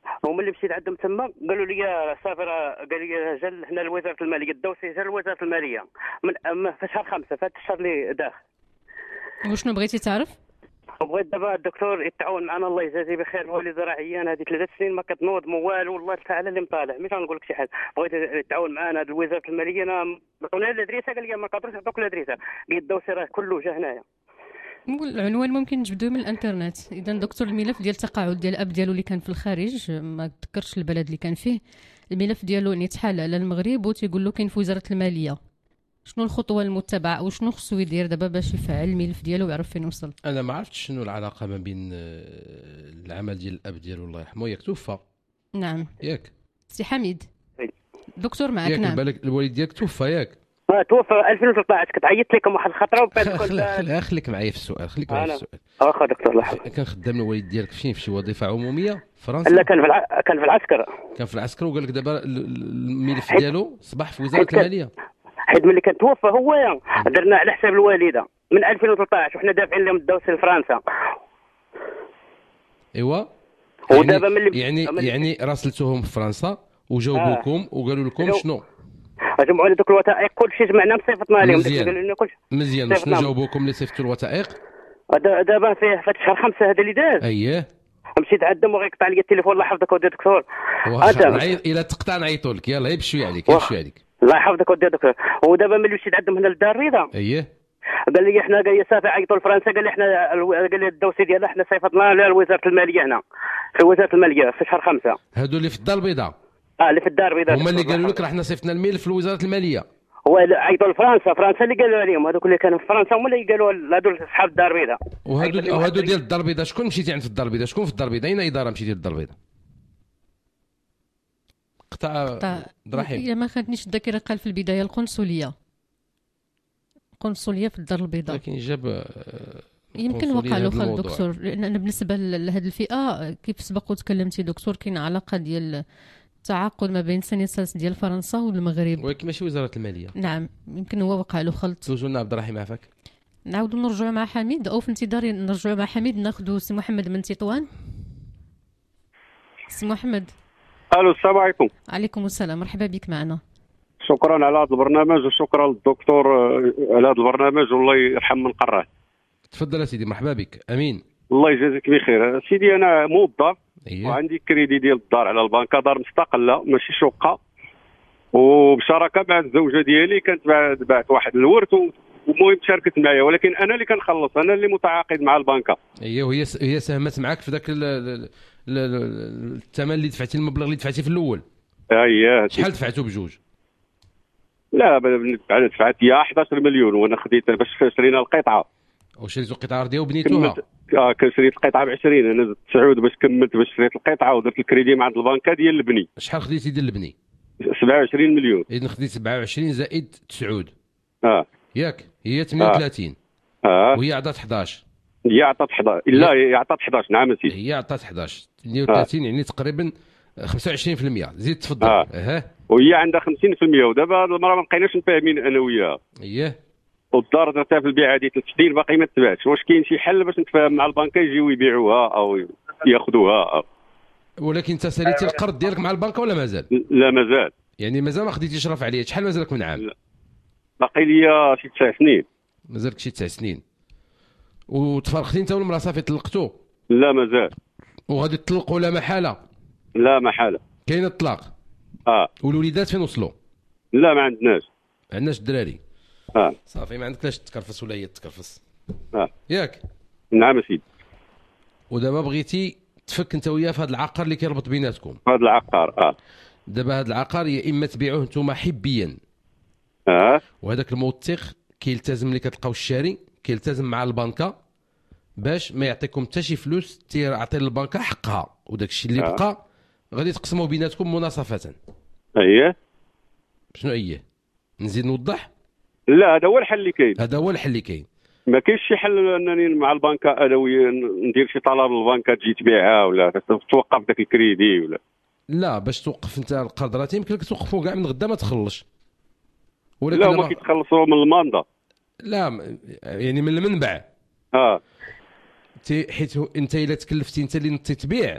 هما اللي مشيت عندهم تما قالوا لي صافي راه قال لي جا حنا لوزاره الماليه الدوسي جا لوزاره الماليه من في شهر 5 في هذا الشهر اللي داخل. وشنو بغيتي تعرف؟ بغيت دابا الدكتور يتعاون معنا الله يجازيه بخير. هو اللي زرع عيان هذه 3 سنين ما كتنوض ما والو والله تعالى اللي مطالع مش غنقول لك شي حاجه. بغيت يتعاون معنا هذه وزاره الماليه. انا عطوني الادريسه قال لي ما قادروش يعطوك الادريسه. قلت الدوسي راه كله جا هنايا. العنوان ممكن نجبدوه من الانترنت. اذا دكتور الملف ديال التقاعد ديال الاب ديالو اللي كان في الخارج ما تذكرش البلد اللي كان فيه، الملف ديالو يعني تحال على المغرب وتيقول له كاين في وزاره الماليه. شنو الخطوه المتبعه او شنو خصو يدير دابا باش يفعل الملف ديالو ويعرف فين وصل؟ انا ما عرفتش شنو العلاقه ما بين العمل ديال الاب ديالو الله يرحمه. ياك توفى؟ نعم. ياك سي حميد دكتور معك. ياك نعم. بالك الوالد ديالك توفى ياك؟ توفى 2013. كنت عيطت لكم واحد الخطره وبعد خليك معايا في السؤال. خليك معايا في السؤال. واخا دكتور الله يحفظك. كان خدام الوالد ديالك فين؟ في شي وظيفه عموميه في فرنسا؟ لا كان في العسكر. كان في العسكر وقال لك دابا الملف ديالو صباح في وزاره الماليه. حيت ملي كان توفى هو درنا على حساب الوالده من 2013 وحنا دافعين لهم الدوسي لفرنسا. ايوا ودابا يعني راسلتوهم في فرنسا وجاوبوكم وقالوا لكم شنو؟ جمعوا لنا دوك الوثائق كلشي جمعنا مصيفطنا لهم. قالوا لنا كلشي مزيان. شنو جاوبوكم اللي صيفطوا الوثائق؟ دابا في شهر 5 هذا اللي داز. اييه مشيت عندهم وغيقطع لي التليفون الله يحفظك ودي دكتور. الى تقطع نعيطوا لك. يلاه بشويه عليك عليك. الله يحفظك ودي دكتور. ودابا ملي مشيت عندهم هنا للدار البيضاء اييه قال لي احنا قال لي صافي عيطوا لفرنسا. قال لي احنا قال لي الدوسي ديالنا احنا صيفطناه لوزاره الماليه هنا في وزاره الماليه في شهر 5. هادو اللي في الدار البيضاء؟ اللي في الدار البيضاء هما اللي قالوا لك راه حنا صيفطنا الملف في وزاره الماليه. هو عيطوا لفرنسا اللي قالوا عليهم هذوك اللي كانوا في فرنسا هما اللي قالوا هادو اصحاب الدار البيضاء. وهادو ديال الدار البيضاء شكون مشيتي عند في الدار البيضاء؟ شكون في الدار البيضاء؟ اين اداره مشيتي للدار البيضاء؟ قطع رحيم. هي ما خانتنيش الذاكره قال في البدايه القنصليه في الدار البيضاء. لكن جاب يمكن وقع له خال دكتور. لان بالنسبه لهذه الفئه كيف سبق وتكلمتي دكتور كاين علاقه ديال التعاقد ما بين سنساس ديال فرنسا والمغرب ولكن ماشي وزاره الماليه. نعم يمكن هو وقع له خلط. توجونا عبد الرحيم عافاك. نعاودوا نرجعوا مع حميد او في انتظار نرجعوا مع حميد ناخذوا سي محمد من تطوان. سي محمد. الو السلام عليكم. عليكم السلام مرحبا بك معنا. شكرا على هذا البرنامج وشكرا للدكتور على هذا البرنامج والله يرحم من قراه. تفضل سيدي مرحبا بك. امين. الله يجازيك بخير سيدي. انا موظف وعندي كريدي ديال الدار على البنكه، دار مستقله ماشي شقه، وبشراكه مع الزوجه ديالي كانت بعت واحد الورث ومهم شاركت معايا، ولكن انا اللي كنخلص، انا اللي متعاقد مع البنكه. اييه وهي ساهمت معك في ذاك الثمن اللي دفعتي، المبلغ اللي دفعتي في الاول. اييه. شحال دفعتوا بجوج؟ لا دفعت هي 11 مليون وانا خديت باش شرينا القطعه. وشريتوا القطعه ارضيه وبنيتوها؟ كان شريت القطعه ب 20، انا زدت 9 باش كملت باش شريت القطعه ودرت الكريدي مع البنكه ديال البني. شحال خديتي ديال البني؟ 27 مليون. اذا خديت 27 زائد 9 ياك هي 38، وهي عطات 11. هي عطات 11. لا هي عطات 11. نعم سيدي هي عطات 11 32 يعني تقريبا 25%. زيد تفضل. وهي عندها 50%، ودابا هذه المره ما بقيناش مفاهمين انا وياها. اييه. والدار درتها في البيعه ديال 3 سنين باقي ما تباعش. واش كاين شي حل باش نتفاهم مع البنكه يجيو يبيعوها او ياخذوها؟ ولكن انت ساليتي القرض ديالك مع البنكه ولا مازال؟ لا مازال. يعني مازال ما خديتيش رفع عليه. شحال مازالك من عام؟ لا. باقي لي شي 9 سنين. مازالك شي 9 سنين. وتفرقتي انت والمراه صافي طلقتوا؟ لا مازال. وغادي تطلقوا لا محاله؟ لا محاله. كاين الطلاق؟ والوليدات فين وصلوا؟ لا ما عندناش. ما عندناش الدراري؟ صافي ما عندكش تكرفس ولا هي تكرفس؟ ياك؟ نعم سيدي. ودابا بغيتي تفك انت وياه في هذا العقار اللي كيربط بيناتكم؟ هذا العقار دابا هذا العقار يا اما تبيعوه نتوما حبيا وهذاك الموثق كيلتزم اللي كتلقاو الشاري كيلتزم مع البنكه باش ما يعطيكم حتى شي فلوس، تعطي للبنكه حقها، وداك الشيء اللي بقى غادي تقسموا بيناتكم مناصفه. اييه. شنو اييه؟ نزيد نوضح؟ لا هذا هو الحل اللي كاين. هذا هو الحل اللي كاين. ما كاينش شي حل انني مع البنكه ادويه ندير شي طلب للبنكه تجي تبيعها ولا توقف داك الكريدي ولا؟ لا باش توقف انت القرض راه يمكن لك توقفوا كاع من غدا ما تخلصش. ولكن لا هما كيتخلصوا من الماندا. لا يعني من المنبع. حيت انت الا تكلفتي انت اللي تبيع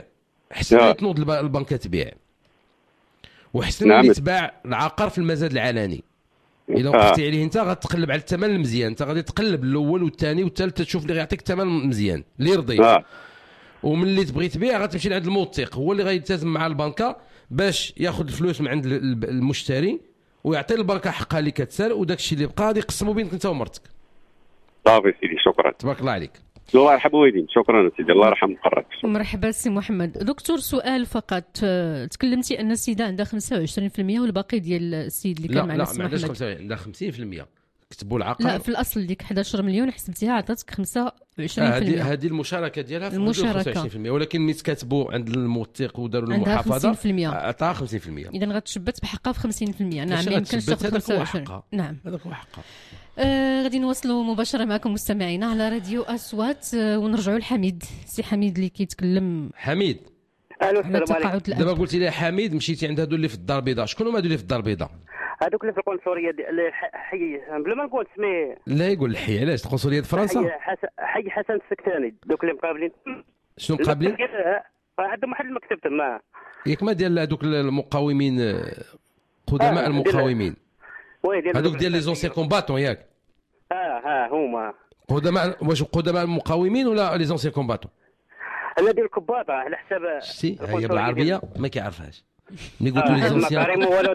حسن اللي تنوض البنكه تبيع، وحسن اللي تباع العقار في المزاد العلني. الا وقفتي عليه انت غتقلب على الثمن المزيان، انت غادي تقلب الاول والثاني والثالث تشوف اللي غيعطيك الثمن مزيان اللي يرضيك. وملي تبغي تبيع غتمشي لعند الموثق، هو اللي غيلتزم مع البنكه باش ياخذ الفلوس من عند المشتري ويعطي البنكه حقها اللي كتسال، وداك الشيء اللي بقى غادي يقسموا بينك انت ومرتك. صافي سيدي، شكرا. تبارك الله عليك. الله يرحم والديك. شكرا سيدي، الله يرحم مقرك. مرحبا سي محمد. دكتور سؤال فقط، تكلمتي ان السيده عندها 25% والباقي ديال السيد اللي كان معنا سي محمد. لا عندها 50%. كتبوا العقار. لا في الاصل ديك 11 مليون حسبتيها عطاتك 25%. هذه المشاركه ديالها في 25%، ولكن ملي تكاتبوا عند الموثق وداروا المحافظه عطاها 50%. اذا غتشبت بحقها في 50%. نعم ما يمكنش تاخذ 25%. نعم هذاك هو حقها. غادي نواصلوا مباشره معكم مستمعينا على راديو اصوات ونرجعوا لحميد. سي حميد اللي كيتكلم. حميد السلام عليكم. دابا قلتي لي حميد مشيتي عند هادو اللي في الدار البيضاء، شكون هما هادو اللي في الدار البيضاء؟ هذوك اللي في القنصليه ديال حي بلا ما نقول سميه. لا يقول الحي، علاش القنصليه ديال فرنسا؟ حي حسن السكتاني، دوك اللي مقابلين. شنو مقابلين؟ عندهم واحد المكتب تما. ياك ما ديال هذوك المقاومين قدماء المقاومين. هذوك ديال لي زونسيون كومباتون ياك؟ هما قدماء. واش قدماء المقاومين ولا لي زونسيون كومباتون؟ لا ديال الكباطه على حساب. شتي هي بالعربيه ما كيعرفهاش. ملي قلت لي زونسيون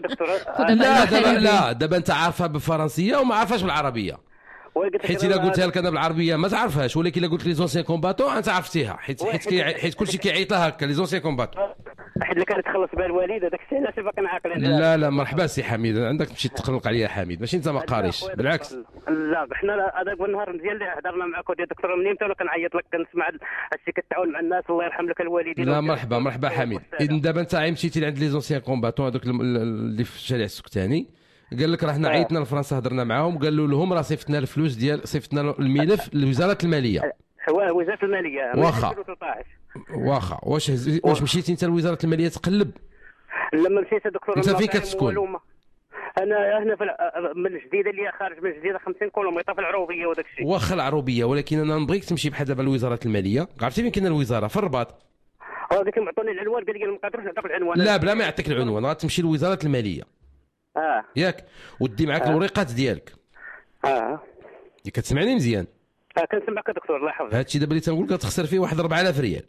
لا دابا انت عارفها بالفرنسيه وما عارفاش بالعربيه، حيت الا قلتها لك انا بالعربيه ما تعرفهاش، ولكن الا قلت لي زونسيون كومباتون انت عرفتيها، حيت كلشي كيعيط لها هكا لي زونسيون كومباتون. واحد اللي كانت تخلص بها الوالده داك الشيء علاش باقي نعاقل. لا مرحبا سي حميد، عندك تمشي تقلق عليا حميد، ماشي انت ما قاريش بالعكس. لا حنا هذاك النهار مزيان اللي هضرنا معك وديال الدكتور منين انا كنعيط لك كنسمع هادشي كتعاون مع الناس. الله يرحم لك الوالدين. لا مرحبا حميد. اذا دابا انت مشيتي لعند لي زونسيون كومباتون هذوك اللي في الشارع السكتاني، قال لك راه حنا عيطنا لفرنسا هضرنا معاهم قالوا لهم راه صيفطنا الفلوس ديال صيفطنا الملف لوزاره الماليه. وزاره الماليه واخا واش مشيتي انت لوزاره الماليه تقلب؟ لما مشيت دكتور انت فين كتسكن؟ انا هنا من الجديده اللي خارج من الجديده 50 كيلومتر في العروبيه وداك الشيء. واخا العروبيه، ولكن انا نبغيك تمشي بحال دابا لوزاره الماليه. عرفتي فين كاينه الوزاره؟ في الرباط. قلت لهم عطوني العنوان، قال لي ما نقدروش نعطيك العنوان. لا بلا ما يعطيك العنوان، غتمشي لوزاره الماليه ياك ودي معاك الوريقات ديالك. كتسمعني مزيان؟ كنسمعك دكتور الله يحفظك. هادشي دابا اللي تنقول لك تخسر فيه واحد 4000 ريال.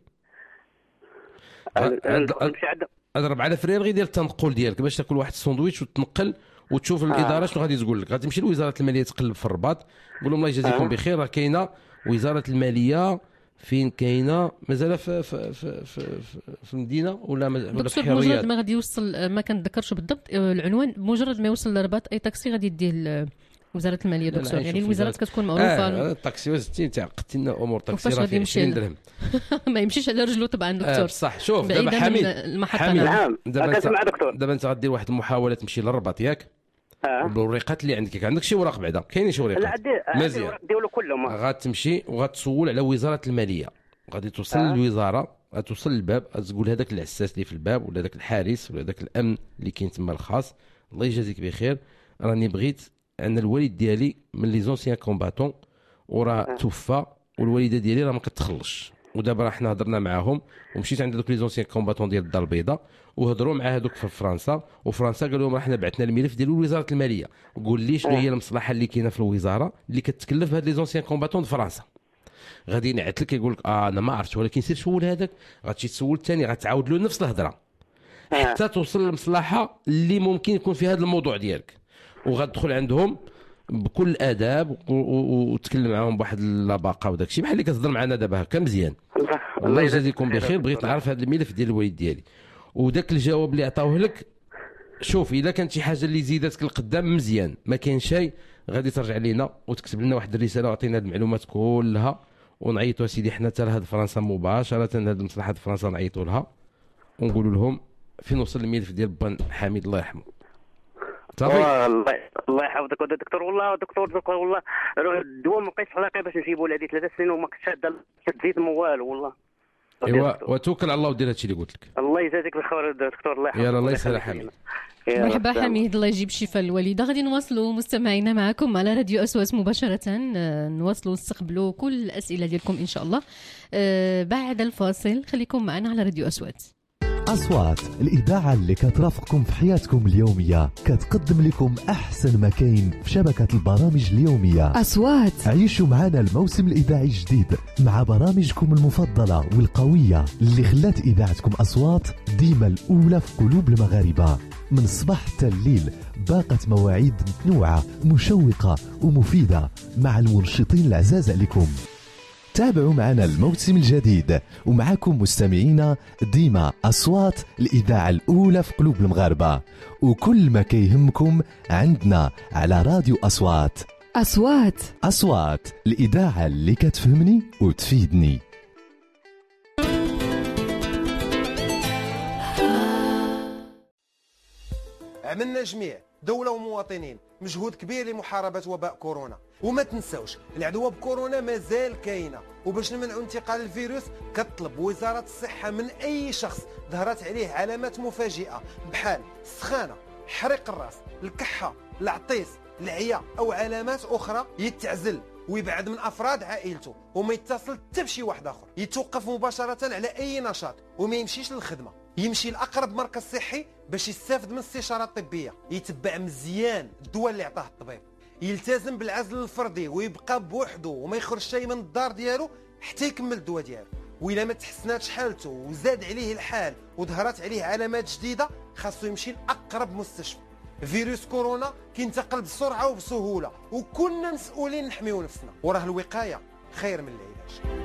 هاد 4000 ريال غير ديال التنقل ديالك باش تاكل واحد الساندويتش وتنقل وتشوف الاداره شنو غادي تقول لك. غتمشي لوزاره الماليه تقلب في الرباط، قول لهم الله يجازيكم بخير، راه كاينه وزاره الماليه. فين كاينه؟ مازال في المدينه ولا في الحريات؟ مجرد ما غادي يوصل، ما كنتذكرش بالضبط العنوان، بمجرد ما يوصل للرباط اي طاكسي غادي يديه وزاره الماليه دكتور. يعني الوزارات كتكون معروفه. الطاكسي وزتي تعقدتي لنا امور الطاكسي راه فيه 20 درهم. ما يمشيش على رجله طبعا دكتور. صح. شوف دابا حميد نعم كنسمع دكتور. دابا انت غدير واحد المحاوله تمشي للرباط ياك؟ بالوريقات اللي عندك شي وراق بعدا؟ كاينين شي وريقات؟ مزيان ديالو كلهم. غتمشي وغتسول على وزاره الماليه، غادي توصل للوزاره، غتوصل للباب، غتقول هذاك العساس اللي في الباب ولا هذاك الحارس ولا هذاك الامن اللي كاين تما الخاص، الله يجازيك بخير، راني بغيت عندنا الوالد ديالي من لي زونسيان كومباتون وراه توفى، والوالده ديالي راه ما كتخلصش، ودابا راه حنا هضرنا معاهم ومشيت عند دوك لي زونسيان كومباتون ديال الدار البيضاء وهضروا مع هذوك في فرنسا، وفرنسا قالوا لهم راه حنا بعثنا الملف ديال وزاره الماليه، قول لي شنو هي المصلحه اللي كاينه في الوزاره اللي كتكلف بهاد لي زونسيان كومباتون د فرنسا. غادي ينعت لك يقول لك انا ما عرفتش، ولكن سير سول هذاك، غتمشي تسول الثاني، غتعاود له نفس الهضره حتى توصل للمصلحه اللي ممكن يكون في هذا الموضوع ديالك، وغتدخل عندهم بكل اداب وتكلم معاهم بواحد اللباقه وداك الشيء بحال اللي كتهضر معنا دابا هكا مزيان. الله يجازيكم بخير. بغيت نعرف هذا الملف ديال الوالد ديالي وداك الجواب اللي عطاوه لك. شوف الا كانت شي حاجه اللي زيدتك القدام مزيان، ما كاين شيء غادي ترجع لينا وتكتب لنا واحد الرساله وعطينا هذه المعلومات كلها ونعيطوا سيدي حنا حتى لهاد فرنسا مباشره، هاد مصلحه فرنسا نعيطوا لها ونقولوا لهم فين وصل الملف ديال بان حميد الله يرحمه. الله يحفظك دكتور. والله دكتور والله الدواء ما بقيتش علاقه باش نجيبوا لهذه 3 سنين وما كنتش شاد زيد والو والله. ايوا وتوكل على الله ودير هادشي اللي قلت لك. الله يجازيك بخير دكتور. الله يحفظك. يلا الله يسهل حميد. مرحبا حميد، الله يجيب شفاء الوالده. غادي نواصلوا مستمعينا معكم على راديو أصوات مباشره، نواصلوا نستقبلوا كل الاسئله ديالكم ان شاء الله بعد الفاصل. خليكم معنا على راديو أصوات. أصوات الإذاعة اللي كترافقكم في حياتكم اليومية، كتقدم لكم أحسن ما كاين في شبكة البرامج اليومية. أصوات عيشوا معنا الموسم الإذاعي الجديد مع برامجكم المفضلة والقوية اللي خلات إذاعتكم أصوات ديما الأولى في قلوب المغاربة. من الصباح حتى الليل باقت مواعيد متنوعة مشوقة ومفيدة مع المنشطين العزاز عليكم. تابعوا معنا الموسم الجديد ومعكم مستمعينا ديما أصوات الإذاعة الأولى في قلوب المغاربة، وكل ما كيهمكم عندنا على راديو أصوات. أصوات الإذاعة اللي كتفهمني وتفيدني. عملنا جميع دولة ومواطنين مجهود كبير لمحاربة وباء كورونا، وما تنسوش العدوى بكورونا مازال كاينة، وباش نمنعوا انتقال الفيروس كتطلب وزارة الصحة من أي شخص ظهرت عليه علامات مفاجئة بحال السخانة، حريق الراس، الكحة، العطيس، العيا أو علامات أخرى يتعزل ويبعد من أفراد عائلته وما يتصل حتى بشي واحد آخر، يتوقف مباشرة على أي نشاط وما يمشيش للخدمة، يمشي لأقرب مركز صحي باش يستافد من الاستشارة الطبية، يتبع مزيان الدواء اللي عطاه الطبيب، يلتزم بالعزل الفردي ويبقى بوحده وما يخرج شيء من الدار ديالو حتى يكمل الدواء ديالو. وإلا ما تحسناتش حالته وزاد عليه الحال وظهرت عليه علامات جديدة خاصو يمشي لأقرب مستشفى. فيروس كورونا كينتقل بسرعة وبسهولة وكلنا مسؤولين نحميو نفسنا، وراه الوقاية خير من العلاج.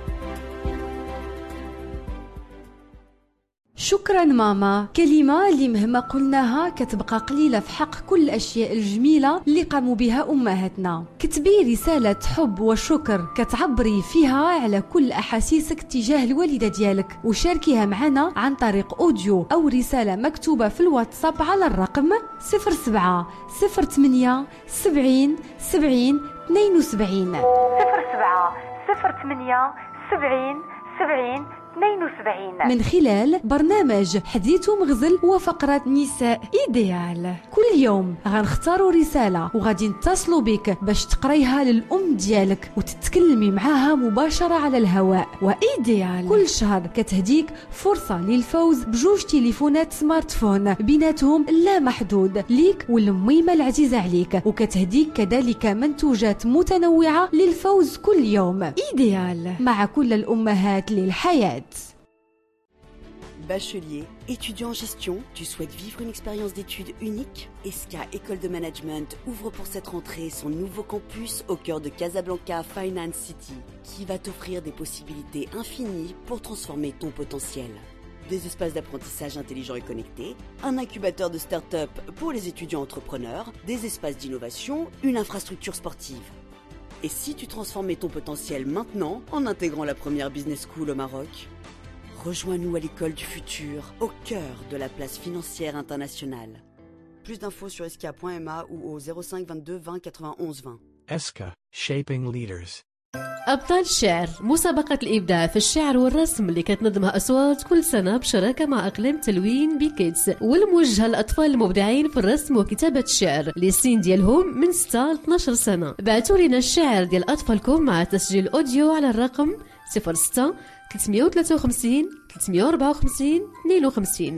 شكرا ماما، كلمة اللي مهما قلناها كتبقى قليلة في حق كل الأشياء الجميلة اللي قاموا بها أمهاتنا. كتبي رسالة حب وشكر كتعبري فيها على كل أحاسيسك تجاه الوالدة ديالك، وشاركيها معنا عن طريق أوديو أو رسالة مكتوبة في الواتساب على الرقم 07 08 70 70 72 07 08 70 70 72 من خلال برنامج حديث مغزل وفقرة نساء إيديال. كل يوم غنختاروا رسالة وغادي نتصلوا بك باش تقريها للأم ديالك وتتكلمي معاها مباشرة على الهواء. وإيديال كل شهر كتهديك فرصة للفوز بجوج تليفونات سمارت فون بيناتهم لا محدود ليك والميمة العزيزة عليك، وكتهديك كذلك منتوجات متنوعة للفوز كل يوم. إيديال مع كل الأمهات للحياة. Bachelier, étudiant en gestion, tu souhaites vivre une expérience d'études unique? ESCA École de Management ouvre pour cette rentrée son nouveau campus au cœur de Casablanca Finance City, qui va t'offrir des possibilités infinies pour transformer ton potentiel. Des espaces d'apprentissage intelligents et connectés, un incubateur de start-up pour les étudiants entrepreneurs, des espaces d'innovation, une infrastructure sportive. Et si tu transformais ton potentiel maintenant en intégrant la première business school au Maroc? Rejoins-nous à l'école du futur, au cœur de la place financière internationale. Plus d'infos sur esca.ma ou au 05 22 20 91 20. ESCA, Shaping Leaders. أبطال الشعر، مسابقة الإبداع في الشعر والرسم اللي كتنظمها أصوات كل سنة بشراكة مع أقلام تلوين بيكيدز، والموجهة للأطفال المبدعين في الرسم وكتابة الشعر اللي السن ديالهم من 6 ل 12 سنة. بعتوا لنا الشعر ديال أطفالكم مع تسجيل أوديو على الرقم 06 353 354 52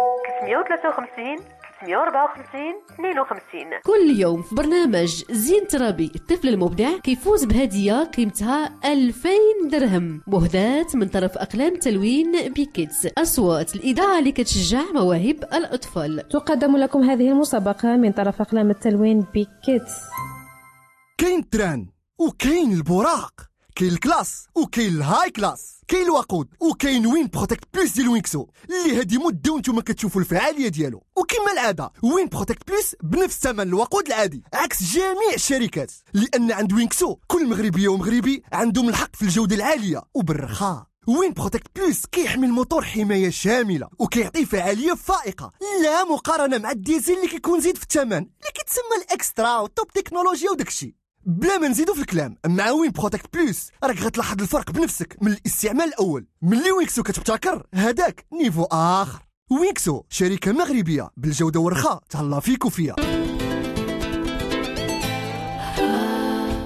353 354 52. كل يوم في برنامج زين ترابي الطفل المبدع كيفوز بهدية قيمتها 2000 درهم مهداة من طرف أقلام تلوين بيكيدز، أصوات الإذاعة اللي كتشجع مواهب الأطفال. تقدم لكم هذه المسابقة من طرف أقلام التلوين بيكيدز. كاين التران وكاين البراق، كاين الكلاس وكاين الهاي كلاس، كاين الوقود وكاين وين بروتكت بلس ديال وينكسو اللي هادي مده وانتم كتشوفوا الفعاليه ديالو. وكما العاده وين بروتكت بلس بنفس ثمن الوقود العادي عكس جميع الشركات، لان عند وينكسو كل مغربيه ومغربي عندهم الحق في الجوده العاليه وبالرخاء. وين بروتكت بلس كيحمي الموتور حمايه شامله وكيعطي فعاليه فائقه لا مقارنه مع الديزل اللي كيكون زيد في الثمن اللي كيتسمى الاكسترا والتوب تكنولوجيا وداكشي. بلا ما نزيدو في الكلام، مع وين بروتكت بلس راك غتلاحظ الفرق بنفسك من الاستعمال الاول. ملي وينكسو كتبتكر هداك نيفو اخر. وينكسو شركه مغربيه بالجوده والرخاء تهلا فيك وفيا.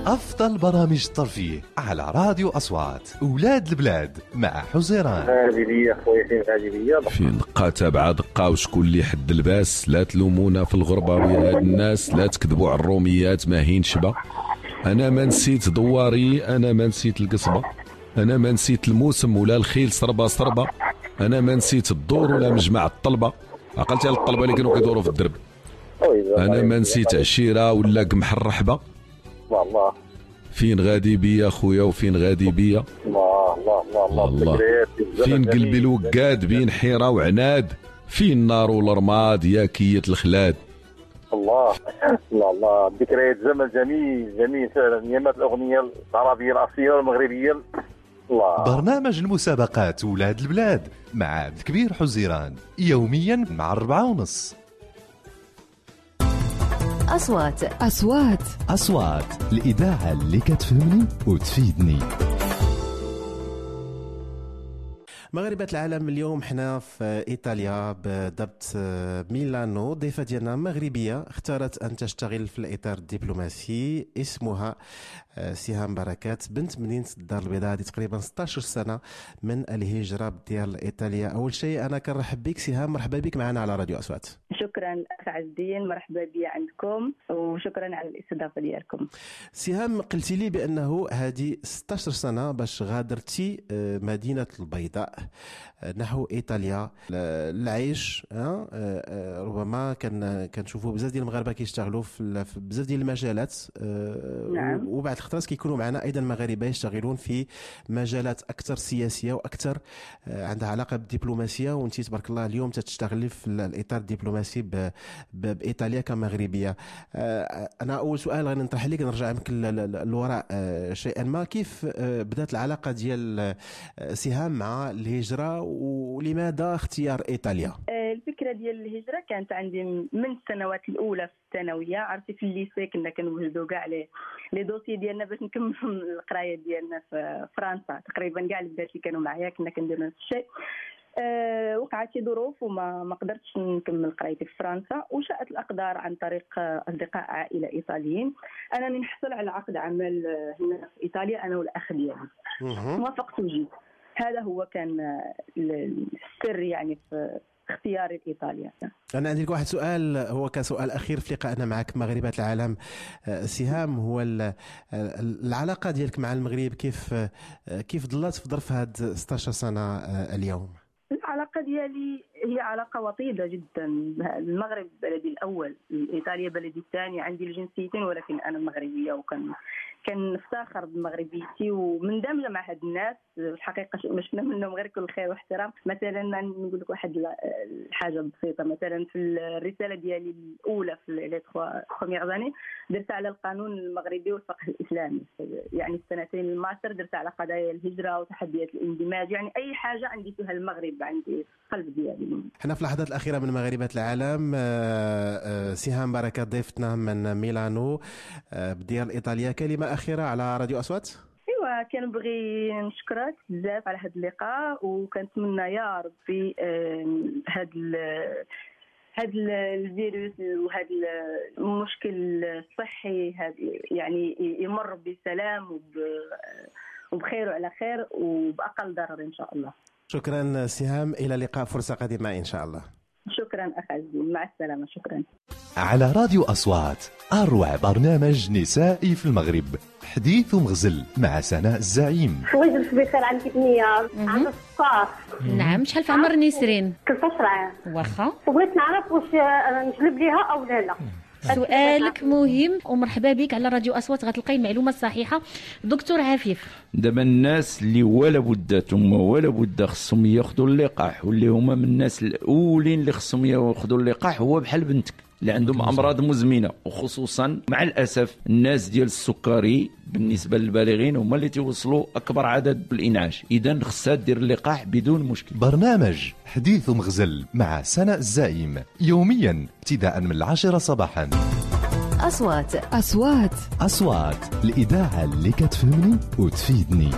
أفضل برامج الترفيه على راديو أصوات. أولاد البلاد مع حزيران. غالبية خويا غالبية فين دقة تابعة دقة وشكون اللي حد الباس. لا تلومونا في الغربة ويا هاد الناس، لا تكذبوا على الروميات ماهين شبه. أنا ما نسيت دواري، أنا ما نسيت القصبة، أنا ما نسيت الموسم ولا الخيل صربة صربة، أنا ما نسيت الدور ولا مجمع الطلبة. عقلتي على الطلبة اللي كانوا كيدوروا في الدرب. أنا ما نسيت عشيرة ولا قمح الرحبة. الله فين غادي بيا خويا وفين غادي بيا. الله فين قلبي الوقاد بين حيرة وعناد، فين النار والرماد يا كية الخلاد. الله ذكريات زمن جميل فعلا. نيامات الأغنية العربية الأصيلة والمغربية. الله. برنامج المسابقات ولاد البلاد مع عبد الكبير حزيران يوميا مع 4:30. أصوات الإذاعة اللي كتفهمني وتفيدني. مغاربة العالم اليوم حنا في إيطاليا بالضبط ميلانو. ضيفة ديالنا مغربية اختارت أن تشتغل في الإطار الدبلوماسي، اسمها سهام بركات، بنت مدينة الدار البيضاء. هذه تقريبا 16 سنة من الهجرة ديال إيطاليا. أول شيء أنا كنرحب بك سهام، مرحبا بك معنا على راديو أصوات. شكرا أخ عز الدين، مرحبا بي عندكم وشكرا على الاستضافة ديالكم. سهام، قلتي لي بأنه هذه 16 سنة باش غادرتي مدينة البيضاء نحو إيطاليا العيش. ربما كنشوفوا بزاف ديال المغاربة كيشتغلوا في بزاف ديال المجالات. نعم. وبعد الخطرات كيكونوا معنا أيضا مغاربة يشتغلون في مجالات أكثر سياسية وأكثر عندها علاقة بالدبلوماسية، وانتي تبارك الله اليوم تشتغلي في الإطار الدبلوماسي بإيطاليا كمغربية. أنا أول سؤال غادي نطرح لك، نرجع يمكن للوراء شيئا ما. كيف بدأت العلاقة ديال سهام مع الهجرة ولماذا اختيار إيطاليا؟ الفكرة ديال الهجرة كانت عندي من السنوات الأولى في الثانوية. عرفتي في الليسي كنا كنوجدوا كاع لي دوسي ديالنا باش نكملوا القراية ديالنا في فرنسا. تقريبا كاع البنات اللي كانوا معايا كنا كنديروا نفس الشيء. وقعت شي ظروف وما قدرتش نكمل قرايتي في فرنسا، وشاءت الأقدار عن طريق أصدقاء عائلة إيطاليين أنني نحصل على عقد عمل هنا في إيطاليا أنا والأخ ديالي. وافقت وجيت. هذا هو كان السر يعني في اختياري لإيطاليا. أنا عندي لك واحد سؤال، هو كسؤال أخير في لقائنا معك مغاربة العالم. سهام، هو العلاقة ديالك مع المغرب كيف ظلت في ظرف هاد 16 سنة اليوم؟ العلاقة ديالي هي علاقة وطيدة جدا. المغرب بلدي الأول، إيطاليا بلدي الثاني. عندي الجنسيتين ولكن أنا مغربية، كان نفتخر بمغربيتي ومندمجة مع هاد الناس. الحقيقة ما شفنا منهم غير كل خير واحترام. مثلا نقول لك واحد الحاجة بسيطة، مثلا في الرسالة ديالي الأولى في لي 3 زاني درت على القانون المغربي والفقه الإسلامي. يعني السنتين الماستر درت على قضايا الهجرة وتحديات الاندماج. يعني أي حاجة عندي فيها المغرب عندي قلب ديالي. احنا في اللحظات الأخيرة من مغاربة العالم. سهام بركات ضيفتنا من ميلانو بديال إيطاليا، كلمة أخيرة على راديو أصوات. ايوا كنبغي نشكرك بزاف على هذا اللقاء، وكنتمنى يا ربي هذا الفيروس وهذا المشكل الصحي يعني يمر بسلام وبخير وعلى خير وبأقل ضرر إن شاء الله. شكرا سهام، إلى لقاء فرصة قادمة إن شاء الله. شكرا أخ عزيز، مع السلامة. شكرا. على راديو أصوات، أروع برنامج نسائي في المغرب، حديث ومغزل مع سناء الزعيم. شوية بخير عندك نية عند الصفار. نعم. شحال في عمر نسرين؟ 13 عام. واخا. وبغيت نعرف واش نجلب ليها أو لا. سؤالك مهم ومرحبا بك على راديو أصوات. غتلقاي المعلومة الصحيحة. دكتور عفيف، دابا الناس اللي ولا بد خصهم ياخذوا اللقاح، واللي هما من الناس الاولين اللي خصهم ياخذوا اللقاح هو بحال بنتك اللي عندهم امراض مزمنه، وخصوصا مع الاسف الناس ديال السكري بالنسبه للبالغين هما اللي توصلوا اكبر عدد بالانعاش. اذا خصها دير اللقاح بدون مشكل. برنامج حديث ومغزل مع سناء الزعيم يوميا ابتداء من 10 صباحا. أصوات الإذاعة اللي كتفهمني وتفيدني.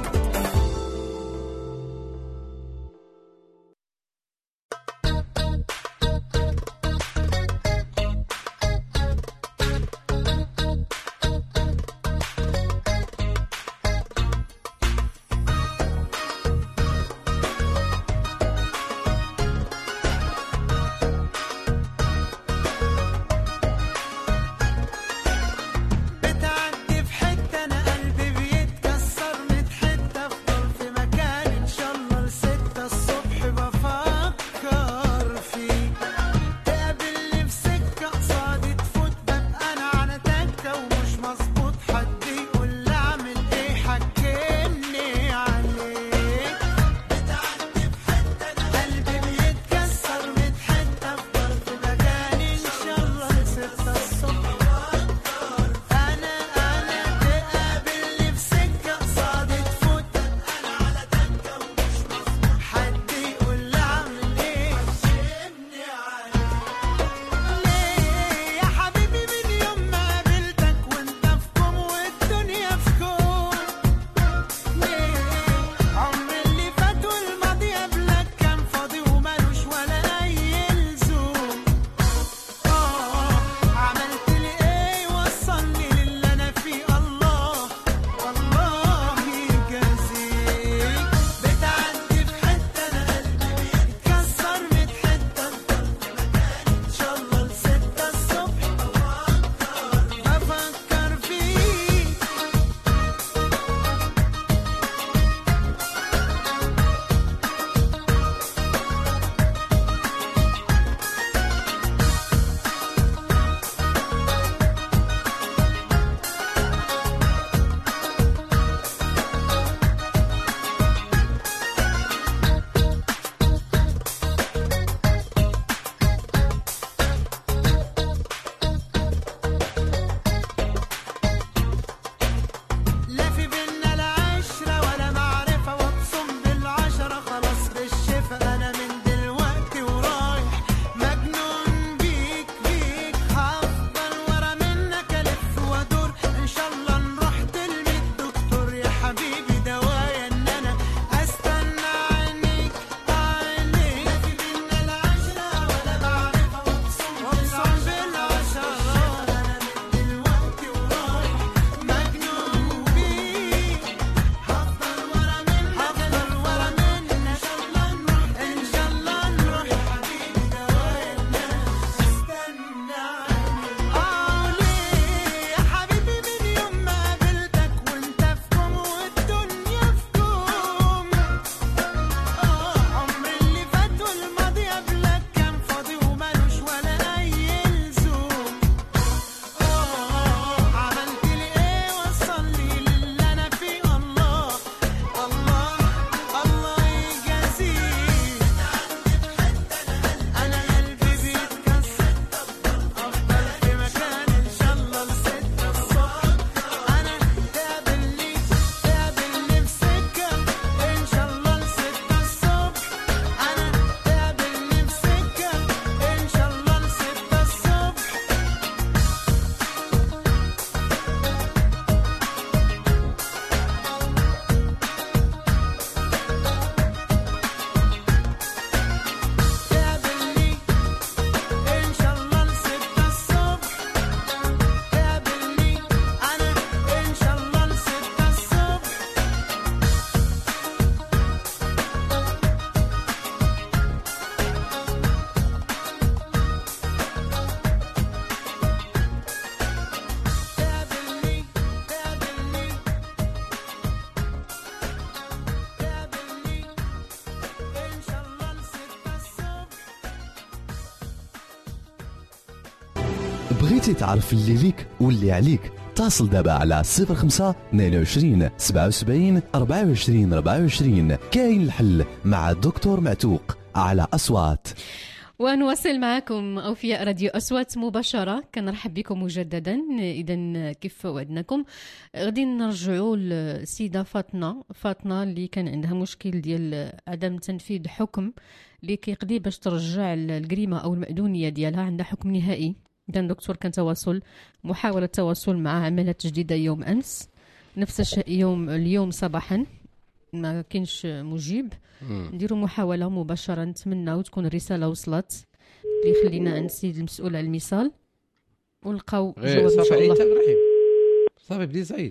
بغيتي تعرف اللي ليك واللي عليك اتصل دابا على 05 22 77 24 24. كاين الحل مع الدكتور معتوق على أصوات. ونواصل معكم أوفياء راديو أصوات مباشرة. كنرحب بكم مجددا. إذا كيف وعدناكم غادي نرجعوا للسيدة فاطمة اللي كان عندها مشكل ديال عدم تنفيذ حكم اللي كيقضي باش ترجع الجريمة أو المأذونية ديالها. عندها حكم نهائي. إذا الدكتور كان محاولة تواصل مع عمالة جديدة يوم أمس، نفس الشيء اليوم صباحا ما كاينش مجيب. نديروا محاولة مباشرة، نتمنى وتكون الرسالة وصلت اللي خلينا عند السيد المسؤول على المثال ونلقاو جواب ان شاء الله. صافي بدي سعيد.